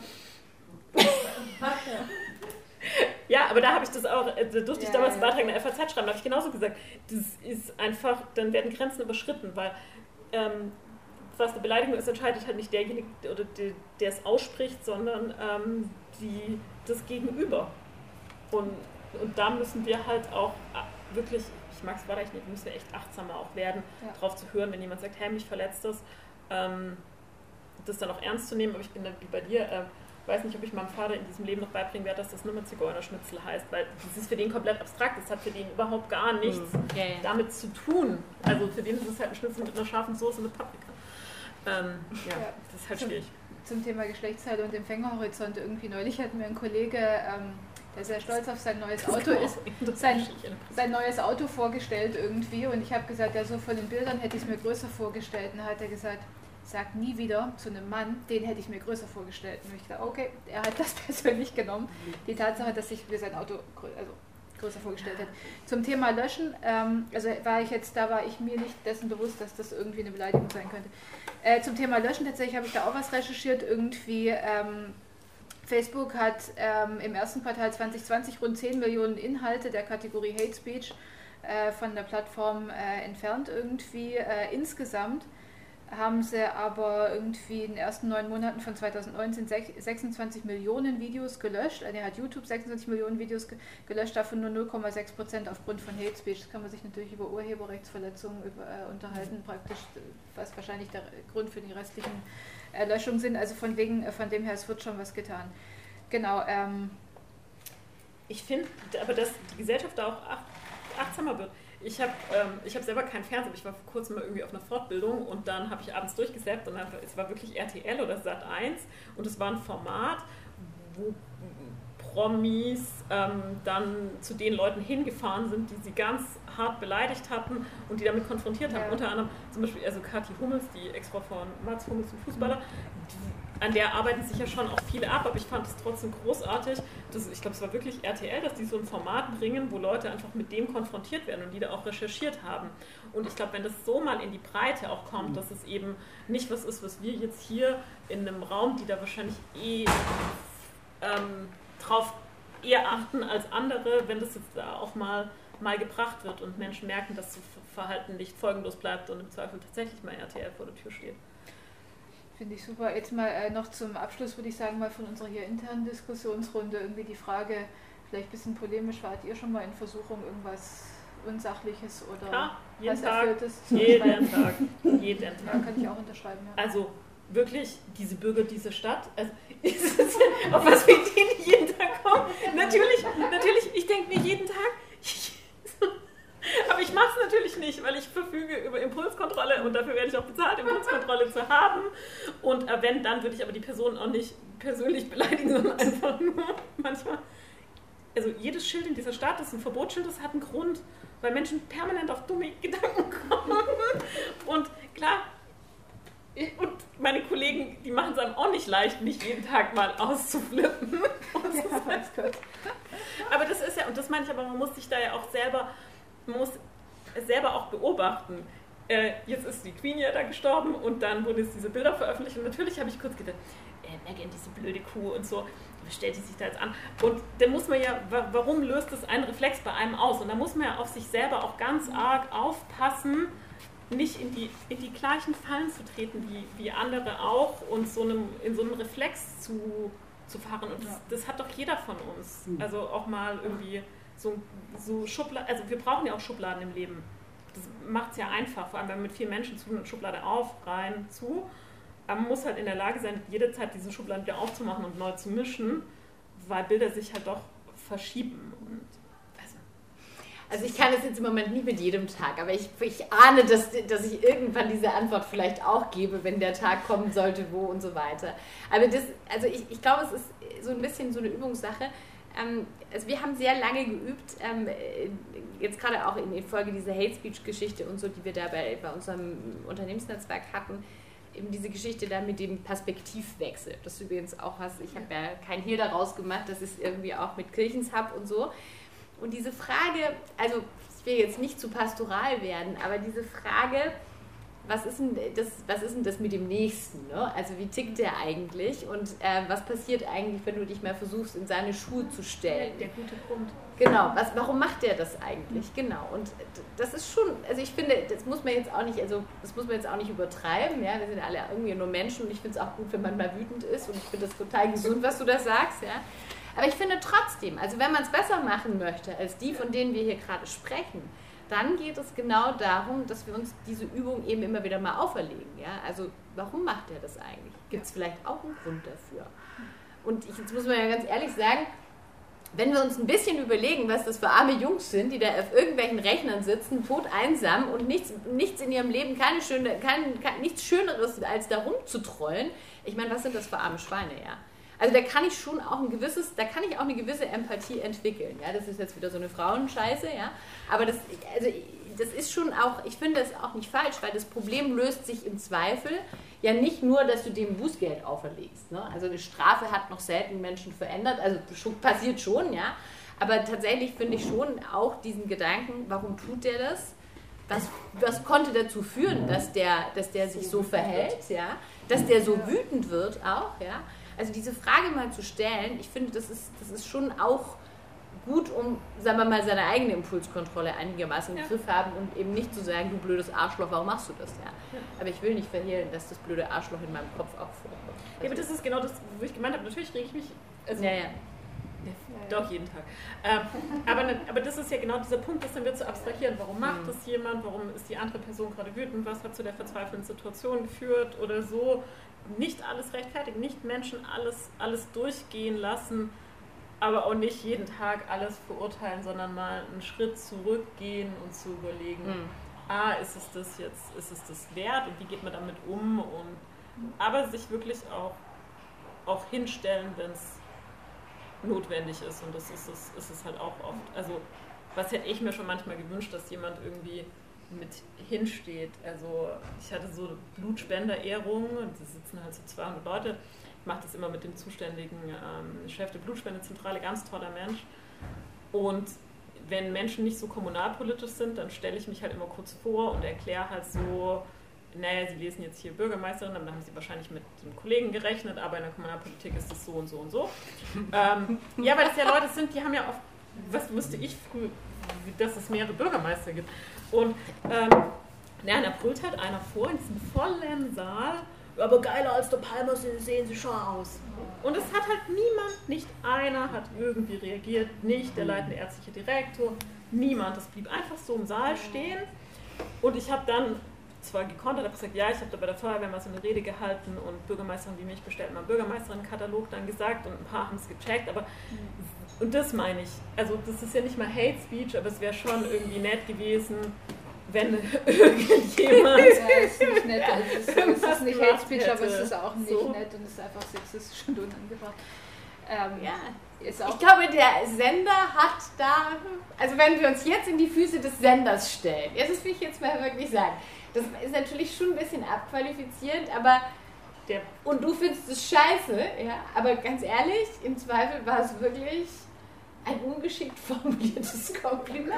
Speaker 4: ja, aber da habe ich das auch, da durfte ich damals einen Beitrag in der F A Z schreiben, da habe ich genauso gesagt, das ist einfach, dann werden Grenzen überschritten, weil ähm, was eine Beleidigung ist, entscheidet halt nicht derjenige, oder der, der es ausspricht, sondern ähm, die, das Gegenüber. Und, und da müssen wir halt auch wirklich, ich mag es vielleicht nicht, müssen wir echt achtsamer auch werden, ja. Drauf zu hören, wenn jemand sagt, hey, mich verletzt das, ähm, das dann auch ernst zu nehmen, aber ich bin dann wie bei dir, äh, ich weiß nicht, ob ich meinem Vater in diesem Leben noch beibringen werde, dass das nur mit Zigeunerschnitzel heißt, weil das ist für den komplett abstrakt, das hat für den überhaupt gar nichts mm. yeah, yeah. damit zu tun. Also für den ist es halt ein Schnitzel mit einer scharfen Soße mit Paprika. Ähm, ja, ja, das ist halt
Speaker 3: zum,
Speaker 4: schwierig.
Speaker 3: Zum Thema Geschlechtsteile und Empfängerhorizont, irgendwie neulich hat mir ein Kollege, ähm, der sehr stolz auf sein neues Auto ist, sein, sein neues Auto vorgestellt irgendwie und ich habe gesagt, ja so von den Bildern hätte ich es mir größer vorgestellt und dann hat er gesagt, sag nie wieder zu einem Mann, den hätte ich mir größer vorgestellt. Und ich dachte, okay, er hat das persönlich genommen. Die Tatsache, dass ich mir sein Auto grö- also größer vorgestellt hätte. Zum Thema Löschen, ähm, also war ich jetzt, da war ich mir nicht dessen bewusst, dass das irgendwie eine Beleidigung sein könnte. Äh, zum Thema Löschen, tatsächlich habe ich da auch was recherchiert. Irgendwie, ähm, Facebook hat ähm, im ersten Quartal zwanzig zwanzig rund zehn Millionen Inhalte der Kategorie Hate Speech äh, von der Plattform äh, entfernt irgendwie äh, insgesamt. Haben sie aber irgendwie in den ersten neun Monaten von zweitausendneunzehn sechsundzwanzig Millionen Videos gelöscht. Also hat YouTube sechsundzwanzig Millionen Videos gelöscht, davon nur null Komma sechs Prozent aufgrund von Hate Speech. Das kann man sich natürlich über Urheberrechtsverletzungen über, äh, unterhalten, praktisch, was wahrscheinlich der Grund für die restlichen äh, Löschungen sind. Also von wegen, äh, von dem her, es wird schon was getan. Genau. Ähm,
Speaker 4: ich finde, aber dass die Gesellschaft da auch ach, achtsamer wird. Ich habe ähm, ich hab selber keinen Fernseher, aber ich war vor kurzem mal irgendwie auf einer Fortbildung und dann habe ich abends durchgesäppt und dann, es war wirklich R T L oder Sat eins und es war ein Format, wo Promis ähm, dann zu den Leuten hingefahren sind, die sie ganz hart beleidigt hatten und die damit konfrontiert haben. Ja. Unter anderem zum Beispiel also Kathi Hummels, die Ex-Frau von Mats Hummels, dem Fußballer, die, an der arbeiten sich ja schon auch viele ab, aber ich fand es trotzdem großartig. Das, ich glaube, es war wirklich R T L, dass die so ein Format bringen, wo Leute einfach mit dem konfrontiert werden und die da auch recherchiert haben. Und ich glaube, wenn das so mal in die Breite auch kommt, dass es eben nicht was ist, was wir jetzt hier in einem Raum, die da wahrscheinlich eh ähm, drauf eher achten als andere, wenn das jetzt da auch mal, mal gebracht wird und Menschen merken, dass das Verhalten nicht folgenlos bleibt und im Zweifel tatsächlich mal R T L vor der Tür steht.
Speaker 3: Finde ich super. Jetzt mal äh, noch zum Abschluss, würde ich sagen, mal von unserer hier internen Diskussionsrunde irgendwie die Frage, vielleicht ein bisschen polemisch, wart ihr schon mal in Versuchung, irgendwas Unsachliches oder
Speaker 4: ja, jeden
Speaker 3: was
Speaker 4: Tag,
Speaker 3: Erfülltes
Speaker 4: zu jeden Tag, jeden Tag.
Speaker 3: Ja, kann ich auch unterschreiben, ja.
Speaker 4: Also wirklich, diese Bürger dieser Stadt, also, auf was wir denen jeden Tag kommen, natürlich, natürlich, ich denke mir jeden Tag, aber ich mache es natürlich nicht, weil ich verfüge über Impulskontrolle und dafür werde ich auch bezahlt, Impulskontrolle zu haben. Und äh, wenn, dann würde ich aber die Person auch nicht persönlich beleidigen, sondern einfach nur manchmal. Also jedes Schild in dieser Stadt ist ein Verbotsschild, das hat einen Grund, weil Menschen permanent auf dumme Gedanken kommen. Und klar, ich, und meine Kollegen, die machen es einem auch nicht leicht, mich jeden Tag mal auszuflippen. Und
Speaker 3: ja,
Speaker 4: das
Speaker 3: weiß Gott.
Speaker 4: Aber das ist ja, und das meine ich, aber man muss sich da ja auch selber, man muss selber auch beobachten. Äh, jetzt ist die Queen ja da gestorben und dann wurden jetzt diese Bilder veröffentlicht und natürlich habe ich kurz gedacht, äh, Meghan, diese blöde Kuh und so, was stellt die sich da jetzt an? Und dann muss man ja, warum löst das einen Reflex bei einem aus? Und da muss man ja auf sich selber auch ganz arg aufpassen, nicht in die, in die gleichen Fallen zu treten wie, wie andere auch und so einem, in so einem Reflex zu, zu fahren. Und das, das hat doch jeder von uns. Also auch mal irgendwie so, so Schubladen, also wir brauchen ja auch Schubladen im Leben. Das macht es ja einfach, vor allem wenn man mit vielen Menschen zu, eine Schublade auf, rein, zu. Aber man muss halt in der Lage sein, jederzeit diese Schubladen wieder aufzumachen und neu zu mischen, weil Bilder sich halt doch verschieben. Und
Speaker 5: Also ich kann es jetzt im Moment nicht mit jedem Tag, aber ich, ich ahne, dass, dass ich irgendwann diese Antwort vielleicht auch gebe, wenn der Tag kommen sollte, wo und so weiter. Aber das, also ich, ich glaube, es ist so ein bisschen so eine Übungssache. Ähm, also wir haben sehr lange geübt, ähm, jetzt gerade auch in, in Folge dieser Hate Speech Geschichte und so, die wir da bei, bei unserem Unternehmensnetzwerk hatten, eben diese Geschichte da mit dem Perspektivwechsel. Das ist übrigens auch was, ich habe ja kein Hehl daraus gemacht, das ist irgendwie auch mit Kirchenshub und so. Und diese Frage, also ich will jetzt nicht zu pastoral werden, aber diese Frage, was ist denn das, was ist denn das mit dem Nächsten? Ne? Also wie tickt der eigentlich und äh, was passiert eigentlich, wenn du dich mal versuchst, in seine Schuhe zu stellen?
Speaker 4: der gute Grund.
Speaker 5: Genau, was, warum macht der das eigentlich? Genau, und das ist schon, also ich finde, das muss man jetzt auch nicht, also das muss man jetzt auch nicht übertreiben, ja, wir sind alle irgendwie nur Menschen und ich finde es auch gut, wenn man mal wütend ist und ich finde das total gesund, was du da sagst, ja. Aber ich finde trotzdem, also wenn man es besser machen möchte als die, von denen wir hier gerade sprechen, dann geht es genau darum, dass wir uns diese Übung eben immer wieder mal auferlegen. Ja? Also warum macht er das eigentlich? Gibt es vielleicht auch einen Grund dafür? Und ich, jetzt muss man ja ganz ehrlich sagen, wenn wir uns ein bisschen überlegen, was das für arme Jungs sind, die da auf irgendwelchen Rechnern sitzen, tot einsam und nichts, nichts in ihrem Leben, keine schöne, kein, kein, nichts Schöneres als da rumzutrollen. Ich meine, was sind das für arme Schweine, ja? Also da kann ich schon auch ein gewisses, da kann ich auch eine gewisse Empathie entwickeln. Ja, das ist jetzt wieder so eine Frauenscheiße, ja. Aber das, also das ist schon auch, ich finde das auch nicht falsch, weil das Problem löst sich im Zweifel ja nicht nur, dass du dem Bußgeld auferlegst. Ne? Also eine Strafe hat noch selten Menschen verändert, also passiert schon, ja. Aber tatsächlich finde ich schon auch diesen Gedanken, warum tut der das? Was, was konnte dazu führen, dass der, dass der sich so verhält, ja? Dass der so wütend wird auch, ja. Also diese Frage mal zu stellen, ich finde, das ist, das ist schon auch gut, um, sagen wir mal, seine eigene Impulskontrolle einigermaßen im ja. Griff haben und eben nicht zu sagen, du blödes Arschloch, warum machst du das? Ja. Ja. Aber ich will nicht verhehlen, dass das blöde Arschloch in meinem Kopf auch vorkommt. Also
Speaker 4: ja, aber das ist genau das, wo ich gemeint habe, natürlich rege ich mich, also,
Speaker 5: ja, ja.
Speaker 4: Ja, doch, jeden Tag. Ähm, aber, ne, aber das ist ja genau dieser Punkt, das dann wird zu abstrahieren. Warum macht mhm. das jemand? Warum ist die andere Person gerade wütend? Was hat zu der verzweifelnden Situation geführt oder so? Nicht alles rechtfertigen, nicht Menschen alles, alles durchgehen lassen, aber auch nicht jeden Tag alles verurteilen, sondern mal einen Schritt zurückgehen und zu überlegen, mhm. ah, ist es das jetzt, ist es das wert und wie geht man damit um? Und, aber sich wirklich auch, auch hinstellen, wenn es notwendig ist und das ist es, ist es halt auch oft. Also was hätte ich mir schon manchmal gewünscht, dass jemand irgendwie mit hinsteht. Also ich hatte so Blutspenderehrungen, da sitzen halt so zweihundert Leute. Ich mache das immer mit dem zuständigen ähm, Chef der Blutspendezentrale, ganz toller Mensch. Und wenn Menschen nicht so kommunalpolitisch sind, dann stelle ich mich halt immer kurz vor und erkläre halt so, naja, Sie lesen jetzt hier Bürgermeisterin, dann haben Sie wahrscheinlich mit dem Kollegen gerechnet, aber in der Kommunalpolitik ist das so und so und so. ähm, ja, weil das ja Leute sind, die haben ja oft, was wusste ich früh, dass es mehrere Bürgermeister gibt. Und ähm, ja, da brüllt halt einer vor in diesem vollen Saal aber geiler als der Palmer sehen sie schon aus. Und es hat halt niemand, nicht einer hat irgendwie reagiert, nicht der leitende ärztliche Direktor, niemand. Das blieb einfach so im Saal stehen. Und ich habe dann zwar gekontert, habe gesagt, ja, ich habe da bei der Feuerwehr mal so eine Rede gehalten und Bürgermeisterin wie mich bestellt mal einen Bürgermeisterin-Katalog dann gesagt und ein paar haben es gecheckt, aber und das meine ich, also das ist ja nicht mal Hate Speech, aber es wäre schon irgendwie nett gewesen, wenn irgendjemand...
Speaker 3: Ja, es ist nicht nett, es ist, es ist nicht Hate Speech, aber es ist auch nicht so nett und es ist einfach sexistisch und unangebracht. Ähm,
Speaker 5: ja.
Speaker 3: Ist auch
Speaker 5: ich glaube, der Sender hat da, also wenn wir uns jetzt in die Füße des Senders stellen, jetzt das will ich jetzt mal wirklich sagen, das ist natürlich schon ein bisschen abqualifizierend, aber der, und du findest es scheiße, ja, aber ganz ehrlich, im Zweifel war es wirklich ein ungeschickt formuliertes Kompliment.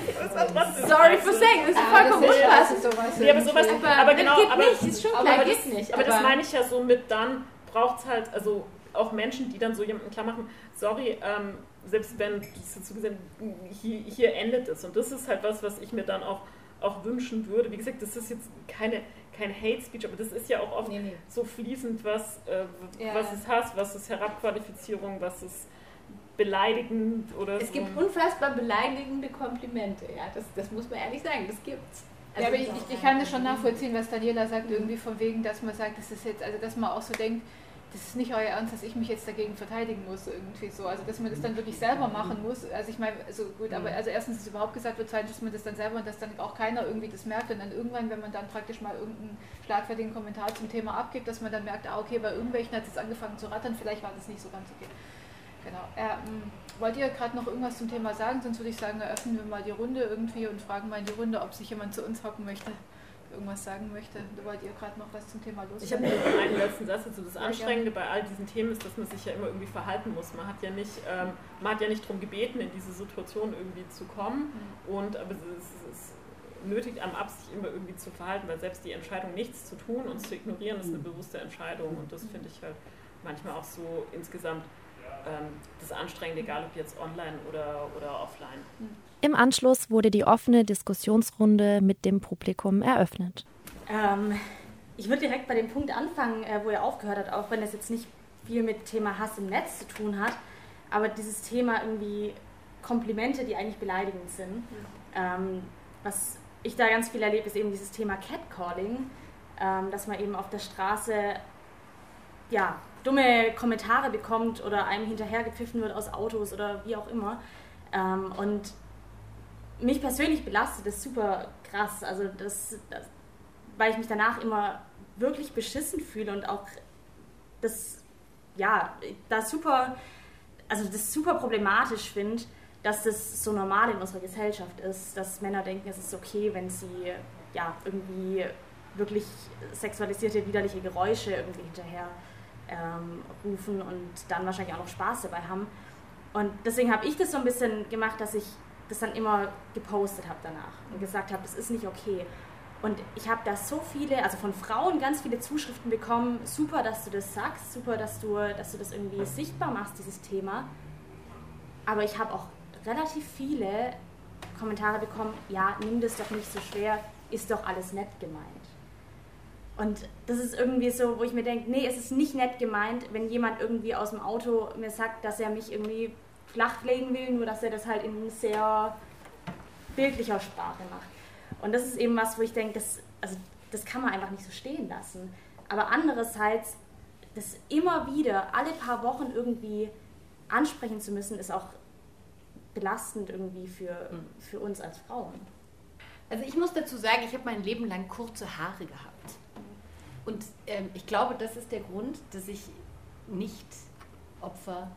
Speaker 5: Sorry for saying, das ist
Speaker 3: ja,
Speaker 5: vollkommen unpassend.
Speaker 3: Sowas
Speaker 4: ja, aber sowas,
Speaker 5: aber,
Speaker 4: aber genau,
Speaker 5: geht
Speaker 4: aber,
Speaker 5: nicht, ist schon klar,
Speaker 4: aber
Speaker 5: geht
Speaker 4: das,
Speaker 5: nicht.
Speaker 4: Aber,
Speaker 5: aber
Speaker 4: das meine ich ja so mit, dann braucht es halt, also auch Menschen, die dann so jemanden klar machen, sorry, ähm, selbst wenn das dazu gesagt, hier, hier endet es. Und das ist halt was, was ich mir dann auch, auch wünschen würde. Wie gesagt, das ist jetzt keine, kein Hate Speech, aber das ist ja auch oft nee, nee. so fließend, was, äh, ja. was es Hass, was ist Herabqualifizierung, was ist beleidigend oder
Speaker 5: es
Speaker 4: so.
Speaker 5: gibt unfassbar beleidigende Komplimente, ja, das, das muss man ehrlich sagen, das gibt's.
Speaker 3: Also ja, aber ich, ich, ich kann das schon nachvollziehen, was Daniela sagt, irgendwie von wegen, dass man sagt, das ist jetzt, also dass man auch so denkt, das ist nicht euer Ernst, dass ich mich jetzt dagegen verteidigen muss, irgendwie so. Also, dass man das dann wirklich selber machen muss. Also, ich meine, also gut, aber also erstens, dass überhaupt gesagt wird, dass man das dann selber und dass dann auch keiner irgendwie das merkt und dann irgendwann, wenn man dann praktisch mal irgendeinen schlagfertigen Kommentar zum Thema abgibt, dass man dann merkt, ah, okay, bei irgendwelchen hat es jetzt angefangen zu rattern, vielleicht war das nicht so ganz okay. Genau. Ähm, wollt ihr gerade noch irgendwas zum Thema sagen? Sonst würde ich sagen, eröffnen wir mal die Runde irgendwie und fragen mal in die Runde, ob sich jemand zu uns hocken möchte. Irgendwas sagen möchte. Wollt ihr gerade noch was zum Thema loswerden?
Speaker 4: Ich habe nur einen letzten Satz dazu. Das Anstrengende bei all diesen Themen ist, dass man sich ja immer irgendwie verhalten muss. Man hat ja nicht, ähm, man hat ja nicht darum gebeten, in diese Situation irgendwie zu kommen. Mhm. Und aber es, es nötigt einem ab, sich immer irgendwie zu verhalten, weil selbst die Entscheidung, nichts zu tun und zu ignorieren, ist eine bewusste Entscheidung. Und das finde ich halt manchmal auch so insgesamt ähm, das Anstrengende, egal ob jetzt online oder, oder offline.
Speaker 3: Mhm.
Speaker 1: Im Anschluss wurde die offene Diskussionsrunde mit dem Publikum eröffnet.
Speaker 6: Ähm, ich würde direkt bei dem Punkt anfangen, äh, wo er aufgehört hat, auch wenn es jetzt nicht viel mit Thema Hass im Netz zu tun hat, aber dieses Thema irgendwie Komplimente, die eigentlich beleidigend sind. Mhm. Ähm, was ich da ganz viel erlebe, ist eben dieses Thema Catcalling, ähm, dass man eben auf der Straße ja, dumme Kommentare bekommt oder einem hinterhergepfiffen wird aus Autos oder wie auch immer. Ähm, und mich persönlich belastet das super krass, also das, das, weil ich mich danach immer wirklich beschissen fühle und auch das, ja, das super, also das super problematisch finde, dass das so normal in unserer Gesellschaft ist, dass Männer denken, es ist okay, wenn sie ja irgendwie wirklich sexualisierte, widerliche Geräusche irgendwie hinterher ähm, rufen und dann wahrscheinlich auch noch Spaß dabei haben. Und deswegen habe ich das so ein bisschen gemacht, dass ich das dann immer gepostet habe danach und gesagt habe, das ist nicht okay. Und ich habe da so viele, also von Frauen ganz viele Zuschriften bekommen, super, dass du das sagst, super, dass du, dass du das irgendwie sichtbar machst, dieses Thema. Aber ich habe auch relativ viele Kommentare bekommen, ja, nimm das doch nicht so schwer, ist doch alles nett gemeint. Und das ist irgendwie so, wo ich mir denke, nee, es ist nicht nett gemeint, wenn jemand irgendwie aus dem Auto mir sagt, dass er mich irgendwie flachlegen will, nur dass er das halt in sehr bildlicher Sprache macht. Und das ist eben was, wo ich denke, das, also, das kann man einfach nicht so stehen lassen. Aber andererseits, das immer wieder, alle paar Wochen irgendwie ansprechen zu müssen, ist auch belastend irgendwie für, für uns als Frauen.
Speaker 5: Also ich muss dazu sagen, ich habe mein Leben lang kurze Haare gehabt. Und ähm, ich glaube, das ist der Grund, dass ich nicht Opfer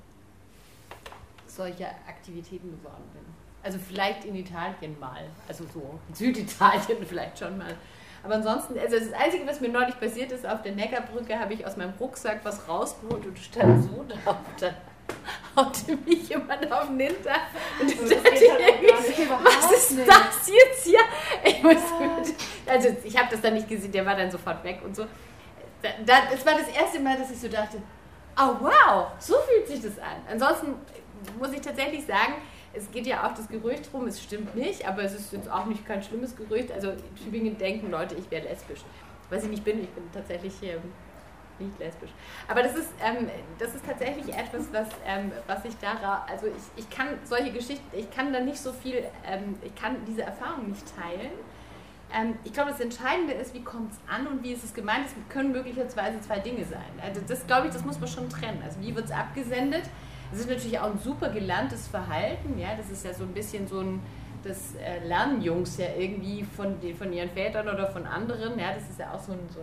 Speaker 5: solcher Aktivitäten geworden bin. Also vielleicht in Italien mal, also so in Süditalien vielleicht schon mal. Aber ansonsten, also das Einzige, was mir neulich passiert ist, auf der Neckarbrücke habe ich aus meinem Rucksack was rausgeholt und stand so drauf. Dann haute mich jemand auf den Hintern. Und ich dachte, halt was ist nicht. Das jetzt hier? Ich muss mit, also ich habe das dann nicht gesehen, der war dann sofort weg und so. Da, da, das war das erste Mal, dass ich so dachte, oh wow, so fühlt sich das an. Ansonsten muss ich tatsächlich sagen, es geht ja auch das Gerücht rum, es stimmt nicht, aber es ist jetzt auch nicht kein schlimmes Gerücht. Also in Tübingen denken Leute, ich wäre lesbisch. Was ich nicht bin, ich bin tatsächlich ähm, nicht lesbisch. Aber das ist, ähm, das ist tatsächlich etwas, was, ähm, was ich da, also ich, ich kann solche Geschichten, ich kann da nicht so viel, ähm, ich kann diese Erfahrung nicht teilen. Ähm, ich glaube, das Entscheidende ist, wie kommt es an und wie ist es gemeint. Es können möglicherweise zwei Dinge sein. Also das, glaube ich, das muss man schon trennen. Also wie wird es abgesendet? Das ist natürlich auch ein super gelerntes Verhalten. Ja? Das ist ja so ein bisschen so ein, das äh, lernen Jungs ja irgendwie von, den, von ihren Vätern oder von anderen. Ja? Das ist ja auch so ein, so,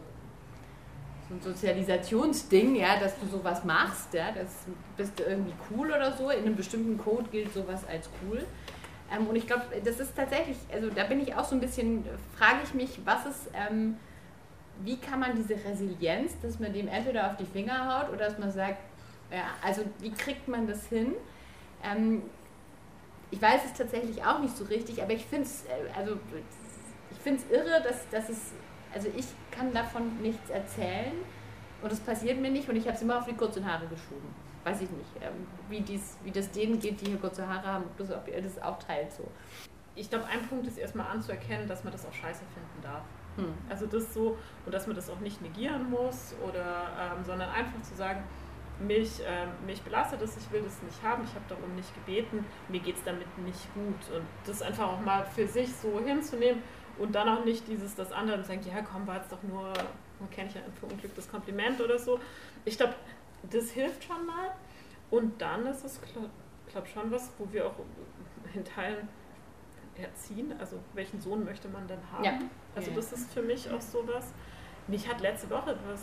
Speaker 5: so ein Sozialisationsding, ja? Dass du sowas machst. Ja? Das bist du irgendwie cool oder so. In einem bestimmten Code gilt sowas als cool. Ähm, und ich glaube, das ist tatsächlich, also da bin ich auch so ein bisschen, frage ich mich, was ist, ähm, wie kann man diese Resilienz, dass man dem entweder auf die Finger haut oder dass man sagt, ja, also wie kriegt man das hin? Ähm, ich weiß es tatsächlich auch nicht so richtig, aber ich finde es, also ich finde es irre, dass, dass es, also ich kann davon nichts erzählen und es passiert mir nicht und ich habe es immer auf die kurzen Haare geschoben. Weiß ich nicht, ähm, wie, dies, wie das denen geht, die hier kurze Haare haben, ob, das, ob ihr das auch teilt so.
Speaker 4: Ich glaube, ein Punkt ist erstmal anzuerkennen, dass man das auch scheiße finden darf.
Speaker 5: Hm.
Speaker 4: Also das so, und dass man das auch nicht negieren muss, oder, ähm, sondern einfach zu sagen, mich, ähm, mich belastet es, ich will das nicht haben, ich habe darum nicht gebeten, mir geht es damit nicht gut. Und das einfach auch mal für sich so hinzunehmen und dann auch nicht dieses, das andere und sagen, ja komm, war jetzt doch nur, man kennt ja ein verunglücktes Kompliment oder so. Ich glaube, das hilft schon mal. Und dann ist es, glaube glaub schon was, wo wir auch in Teilen erziehen. Also welchen Sohn möchte man denn haben?
Speaker 5: Ja.
Speaker 4: Also
Speaker 5: Ja.
Speaker 4: das ist für mich auch so was. Mich hat letzte Woche etwas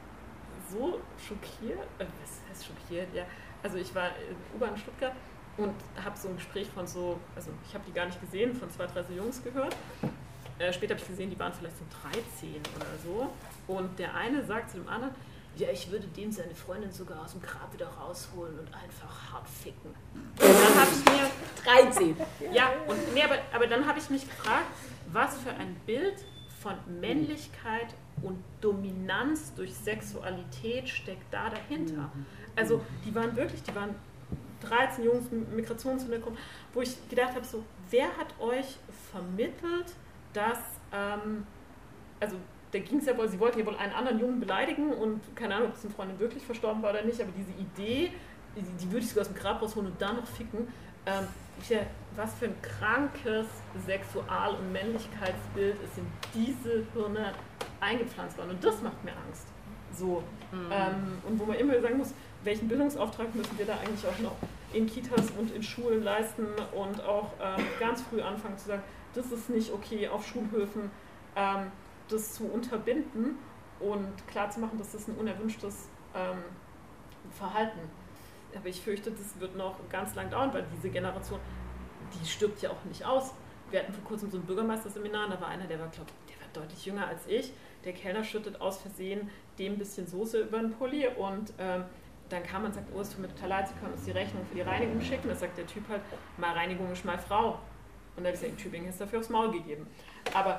Speaker 4: so schockiert, äh, was heißt schockiert? Ja, also ich war in U-Bahn in Stuttgart und habe so ein Gespräch von so, also ich habe die gar nicht gesehen, von zwei, drei so Jungs gehört. Äh, später habe ich gesehen, die waren vielleicht so dreizehn oder so. Und der eine sagt zu dem anderen, ja, ich würde dem seine Freundin sogar aus dem Grab wieder rausholen und einfach hart ficken. Und dann habe ich mir
Speaker 5: dreizehn.
Speaker 4: Ja, und, nee, aber, aber dann habe ich mich gefragt, was für ein Bild von Männlichkeit und Dominanz durch Sexualität steckt da dahinter. Also die waren wirklich, die waren dreizehn Jungs mit Migrationshintergrund, wo ich gedacht habe, so, wer hat euch vermittelt, dass, ähm, also da ging es ja wohl, sie wollten ja wohl einen anderen Jungen beleidigen und keine Ahnung, ob es eine Freundin wirklich verstorben war oder nicht, aber diese Idee, die, die würde ich sogar aus dem Grab rausholen und dann noch ficken, ähm, ich, was für ein krankes Sexual- und Männlichkeitsbild ist in diese Hirne eingepflanzt worden und das macht mir Angst. So. Mhm. Ähm, und wo man immer sagen muss, welchen Bildungsauftrag müssen wir da eigentlich auch noch in Kitas und in Schulen leisten und auch ähm, ganz früh anfangen zu sagen, das ist nicht okay auf Schulhöfen, ähm, das zu unterbinden und klarzumachen, dass das ein unerwünschtes ähm, Verhalten. Aber ich fürchte, das wird noch ganz lang dauern, weil diese Generation, die stirbt ja auch nicht aus. Wir hatten vor kurzem so ein Bürgermeisterseminar, da war einer, der war, glaube ich, der war deutlich jünger als ich. Der Kellner schüttet aus Versehen dem ein bisschen Soße über den Pulli und ähm, dann kam man und sagt, oh, es tut mir total leid, Sie können uns die Rechnung für die Reinigung schicken. Da sagt der Typ halt, mal Reinigung ist mal Frau. Und da habe ich gesagt, in Tübingen ist dafür aufs Maul gegeben. Aber,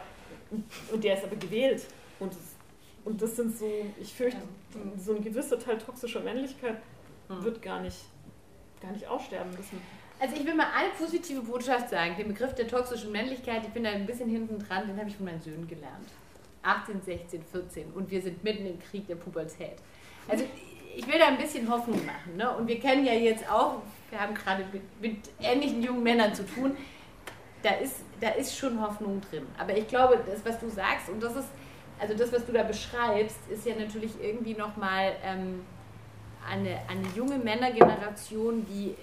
Speaker 4: und der ist aber gewählt. Und, und das sind so, ich fürchte, so ein gewisser Teil toxischer Männlichkeit wird gar nicht, gar nicht aussterben müssen.
Speaker 5: Also ich will mal eine positive Botschaft sagen. Den Begriff der toxischen Männlichkeit, ich bin da ein bisschen hinten dran, den habe ich von meinen Söhnen gelernt. achtzehn, sechzehn, vierzehn und wir sind mitten im Krieg der Pubertät. Also ich will da ein bisschen Hoffnung machen. Ne? Und wir kennen ja jetzt auch, wir haben gerade mit, mit ähnlichen jungen Männern zu tun, da ist, da ist schon Hoffnung drin. Aber ich glaube, das, was du sagst, und das ist, also das, was du da beschreibst, ist ja natürlich irgendwie nochmal ähm, eine, eine junge Männergeneration, die,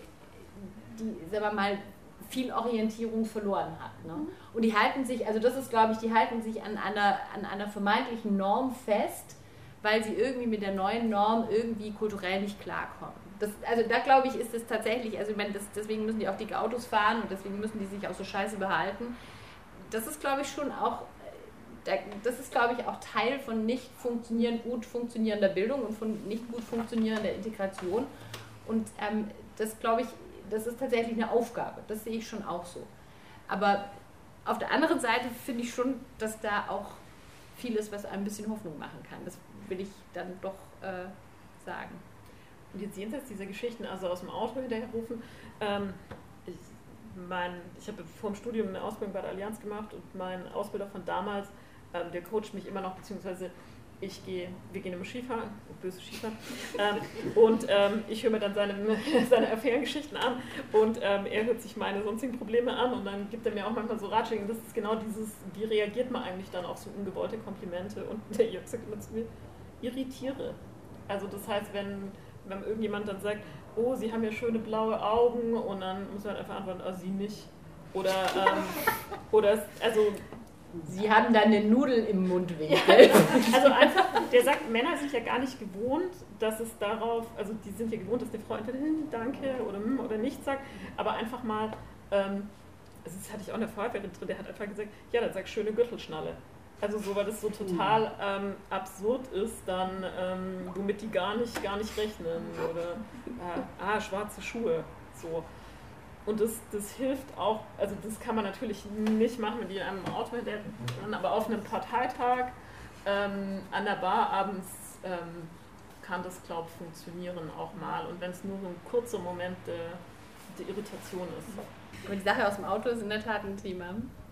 Speaker 5: die, sagen wir mal, viel Orientierung verloren hat. Ne? Und die halten sich, also das ist, glaube ich, die halten sich an einer, an einer vermeintlichen Norm fest, weil sie irgendwie mit der neuen Norm irgendwie kulturell nicht klarkommen. Das, also da glaube ich, ist es tatsächlich, also ich meine, das, deswegen müssen die auch dicke Autos fahren und deswegen müssen die sich auch so scheiße behalten. Das ist, glaube ich, schon auch, das ist, glaube ich, auch Teil von nicht funktionieren, gut funktionierender Bildung und von nicht gut funktionierender Integration. Und ähm, das, glaube ich, das ist tatsächlich eine Aufgabe. Das sehe ich schon auch so. Aber auf der anderen Seite finde ich schon, dass da auch vieles, was ein bisschen Hoffnung machen kann. Das will ich dann doch äh, sagen.
Speaker 4: Und jetzt jenseits dieser Geschichten, also aus dem Auto hinterherrufen, ähm, ich, mein, ich habe vor dem Studium eine Ausbildung bei der Allianz gemacht und mein Ausbilder von damals, ähm, der coacht mich immer noch, beziehungsweise ich gehe, wir gehen immer Skifahren, böse Skifahren, ähm, und ähm, ich höre mir dann seine, seine Affärengeschichten an und ähm, er hört sich meine sonstigen Probleme an und dann gibt er mir auch manchmal so Ratschläge. Das ist genau dieses, wie reagiert man eigentlich dann auf so ungewollte Komplimente und der Jörg sagt immer zu mir, irritiere. Also das heißt, wenn, wenn irgendjemand dann sagt, oh, Sie haben ja schöne blaue Augen und dann muss man einfach antworten, oh, Sie nicht. Oder, ähm, oder also...
Speaker 5: Sie haben dann eine Nudel im Mundwinkel.
Speaker 4: Ja, also einfach, der sagt, Männer sind ja gar nicht gewohnt, dass es darauf, also die sind ja gewohnt, dass eine Frau entweder hm, danke oder hm, oder nichts sagt, aber einfach mal, ähm, also das hatte ich auch in der Feuerwehrin drin, der hat einfach gesagt, ja, dann sag schöne Gürtelschnalle. Also so, weil das so total ähm, absurd ist, dann, ähm, womit die gar nicht, gar nicht rechnen. Oder, äh, ah, schwarze Schuhe, so. Und das, das hilft auch, also das kann man natürlich nicht machen, wenn die in einem Auto hinterher, aber auf einem Parteitag ähm, an der Bar abends ähm, kann das, glaube ich, funktionieren auch mal. Und wenn es nur so ein kurzer Moment der, der Irritation ist.
Speaker 5: Aber die Sache aus dem Auto ist in der Tat ein Thema.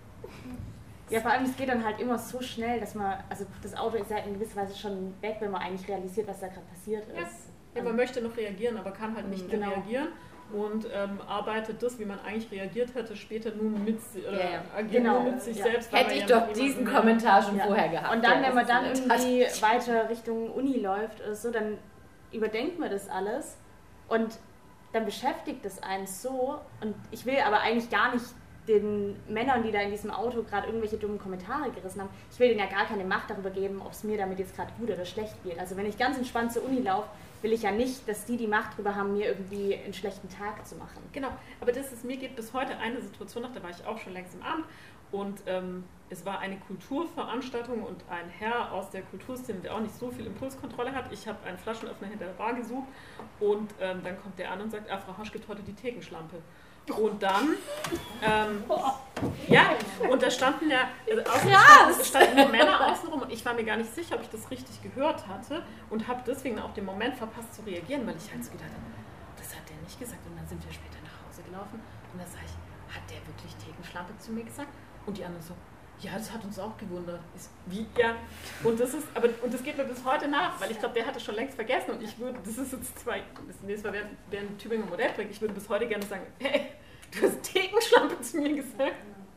Speaker 6: Ja, vor allem, es geht dann halt immer so schnell, dass man, also das Auto ist ja in gewisser Weise schon weg, wenn man eigentlich realisiert, was da gerade passiert ist.
Speaker 4: Ja. Ja, man möchte noch reagieren, aber kann halt nicht
Speaker 6: genau.
Speaker 4: mehr reagieren. Und ähm, arbeitet das, wie man eigentlich reagiert hätte, später nur mit, äh,
Speaker 5: ja, ja.
Speaker 4: agiert
Speaker 6: Genau.
Speaker 4: nur mit sich
Speaker 6: Ja.
Speaker 4: selbst.
Speaker 5: Hätte ich doch diesen Kommentar schon
Speaker 6: ja.
Speaker 5: vorher gehabt.
Speaker 6: Und dann,
Speaker 5: ja,
Speaker 6: wenn man dann irgendwie
Speaker 5: Tat.
Speaker 6: weiter Richtung Uni läuft oder so, dann überdenkt man das alles und dann beschäftigt es einen so. Und ich will aber eigentlich gar nicht den Männern, die da in diesem Auto gerade irgendwelche dummen Kommentare gerissen haben, ich will denen ja gar keine Macht darüber geben, ob es mir damit jetzt gerade gut oder schlecht geht. Also wenn ich ganz entspannt zur Uni laufe, will ich ja nicht, dass die die Macht darüber haben, mir irgendwie einen schlechten Tag zu machen.
Speaker 4: Genau, aber das ist, mir geht bis heute eine Situation nach, da war ich auch schon längst im Amt und ähm, es war eine Kulturveranstaltung und ein Herr aus der Kulturszene, der auch nicht so viel Impulskontrolle hat. Ich habe einen Flaschenöffner hinter der Bar gesucht und ähm, dann kommt der an und sagt, ah, Frau Hasch gibt heute die Thekenschlampe. Und dann, ähm, ja, und da standen ja, also außen standen, standen nur Männer außenrum und ich war mir gar nicht sicher, ob ich das richtig gehört hatte und habe deswegen auch den Moment verpasst zu reagieren, weil ich halt so gedacht habe, das hat der nicht gesagt. Und dann sind wir später nach Hause gelaufen und dann sage ich, hat der wirklich Thekenschlampe zu mir gesagt? Und die anderen so, ja, das hat uns auch gewundert. Ist, wie, ja, und das ist, aber, und das geht mir bis heute nach, weil ich glaube, der hat es schon längst vergessen und ich würde, das ist jetzt zwei, das nächste Mal während, während Tübinger Modellprojekt, ich würde bis heute gerne sagen, hey, du hast Thekenschlampe zu mir gesagt.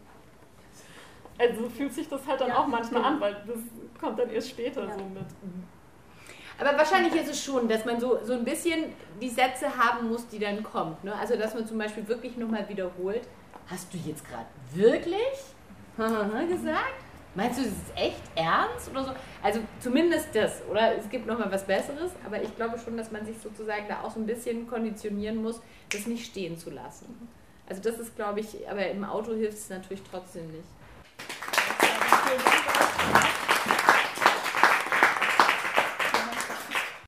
Speaker 4: Also fühlt sich das halt dann ja, auch manchmal an, weil das kommt dann erst später ja. so mit.
Speaker 5: Aber wahrscheinlich ist es schon, dass man so, so ein bisschen die Sätze haben muss, die dann kommen. Ne? Also dass man zum Beispiel wirklich nochmal wiederholt, hast du jetzt gerade wirklich gesagt? Meinst du, das ist echt ernst oder so? Also zumindest das, oder? Es gibt nochmal was Besseres, aber ich glaube schon, dass man sich sozusagen da auch so ein bisschen konditionieren muss, das nicht stehen zu lassen. Also das ist, glaube ich, aber im Auto hilft es natürlich trotzdem nicht. Vielen Dank.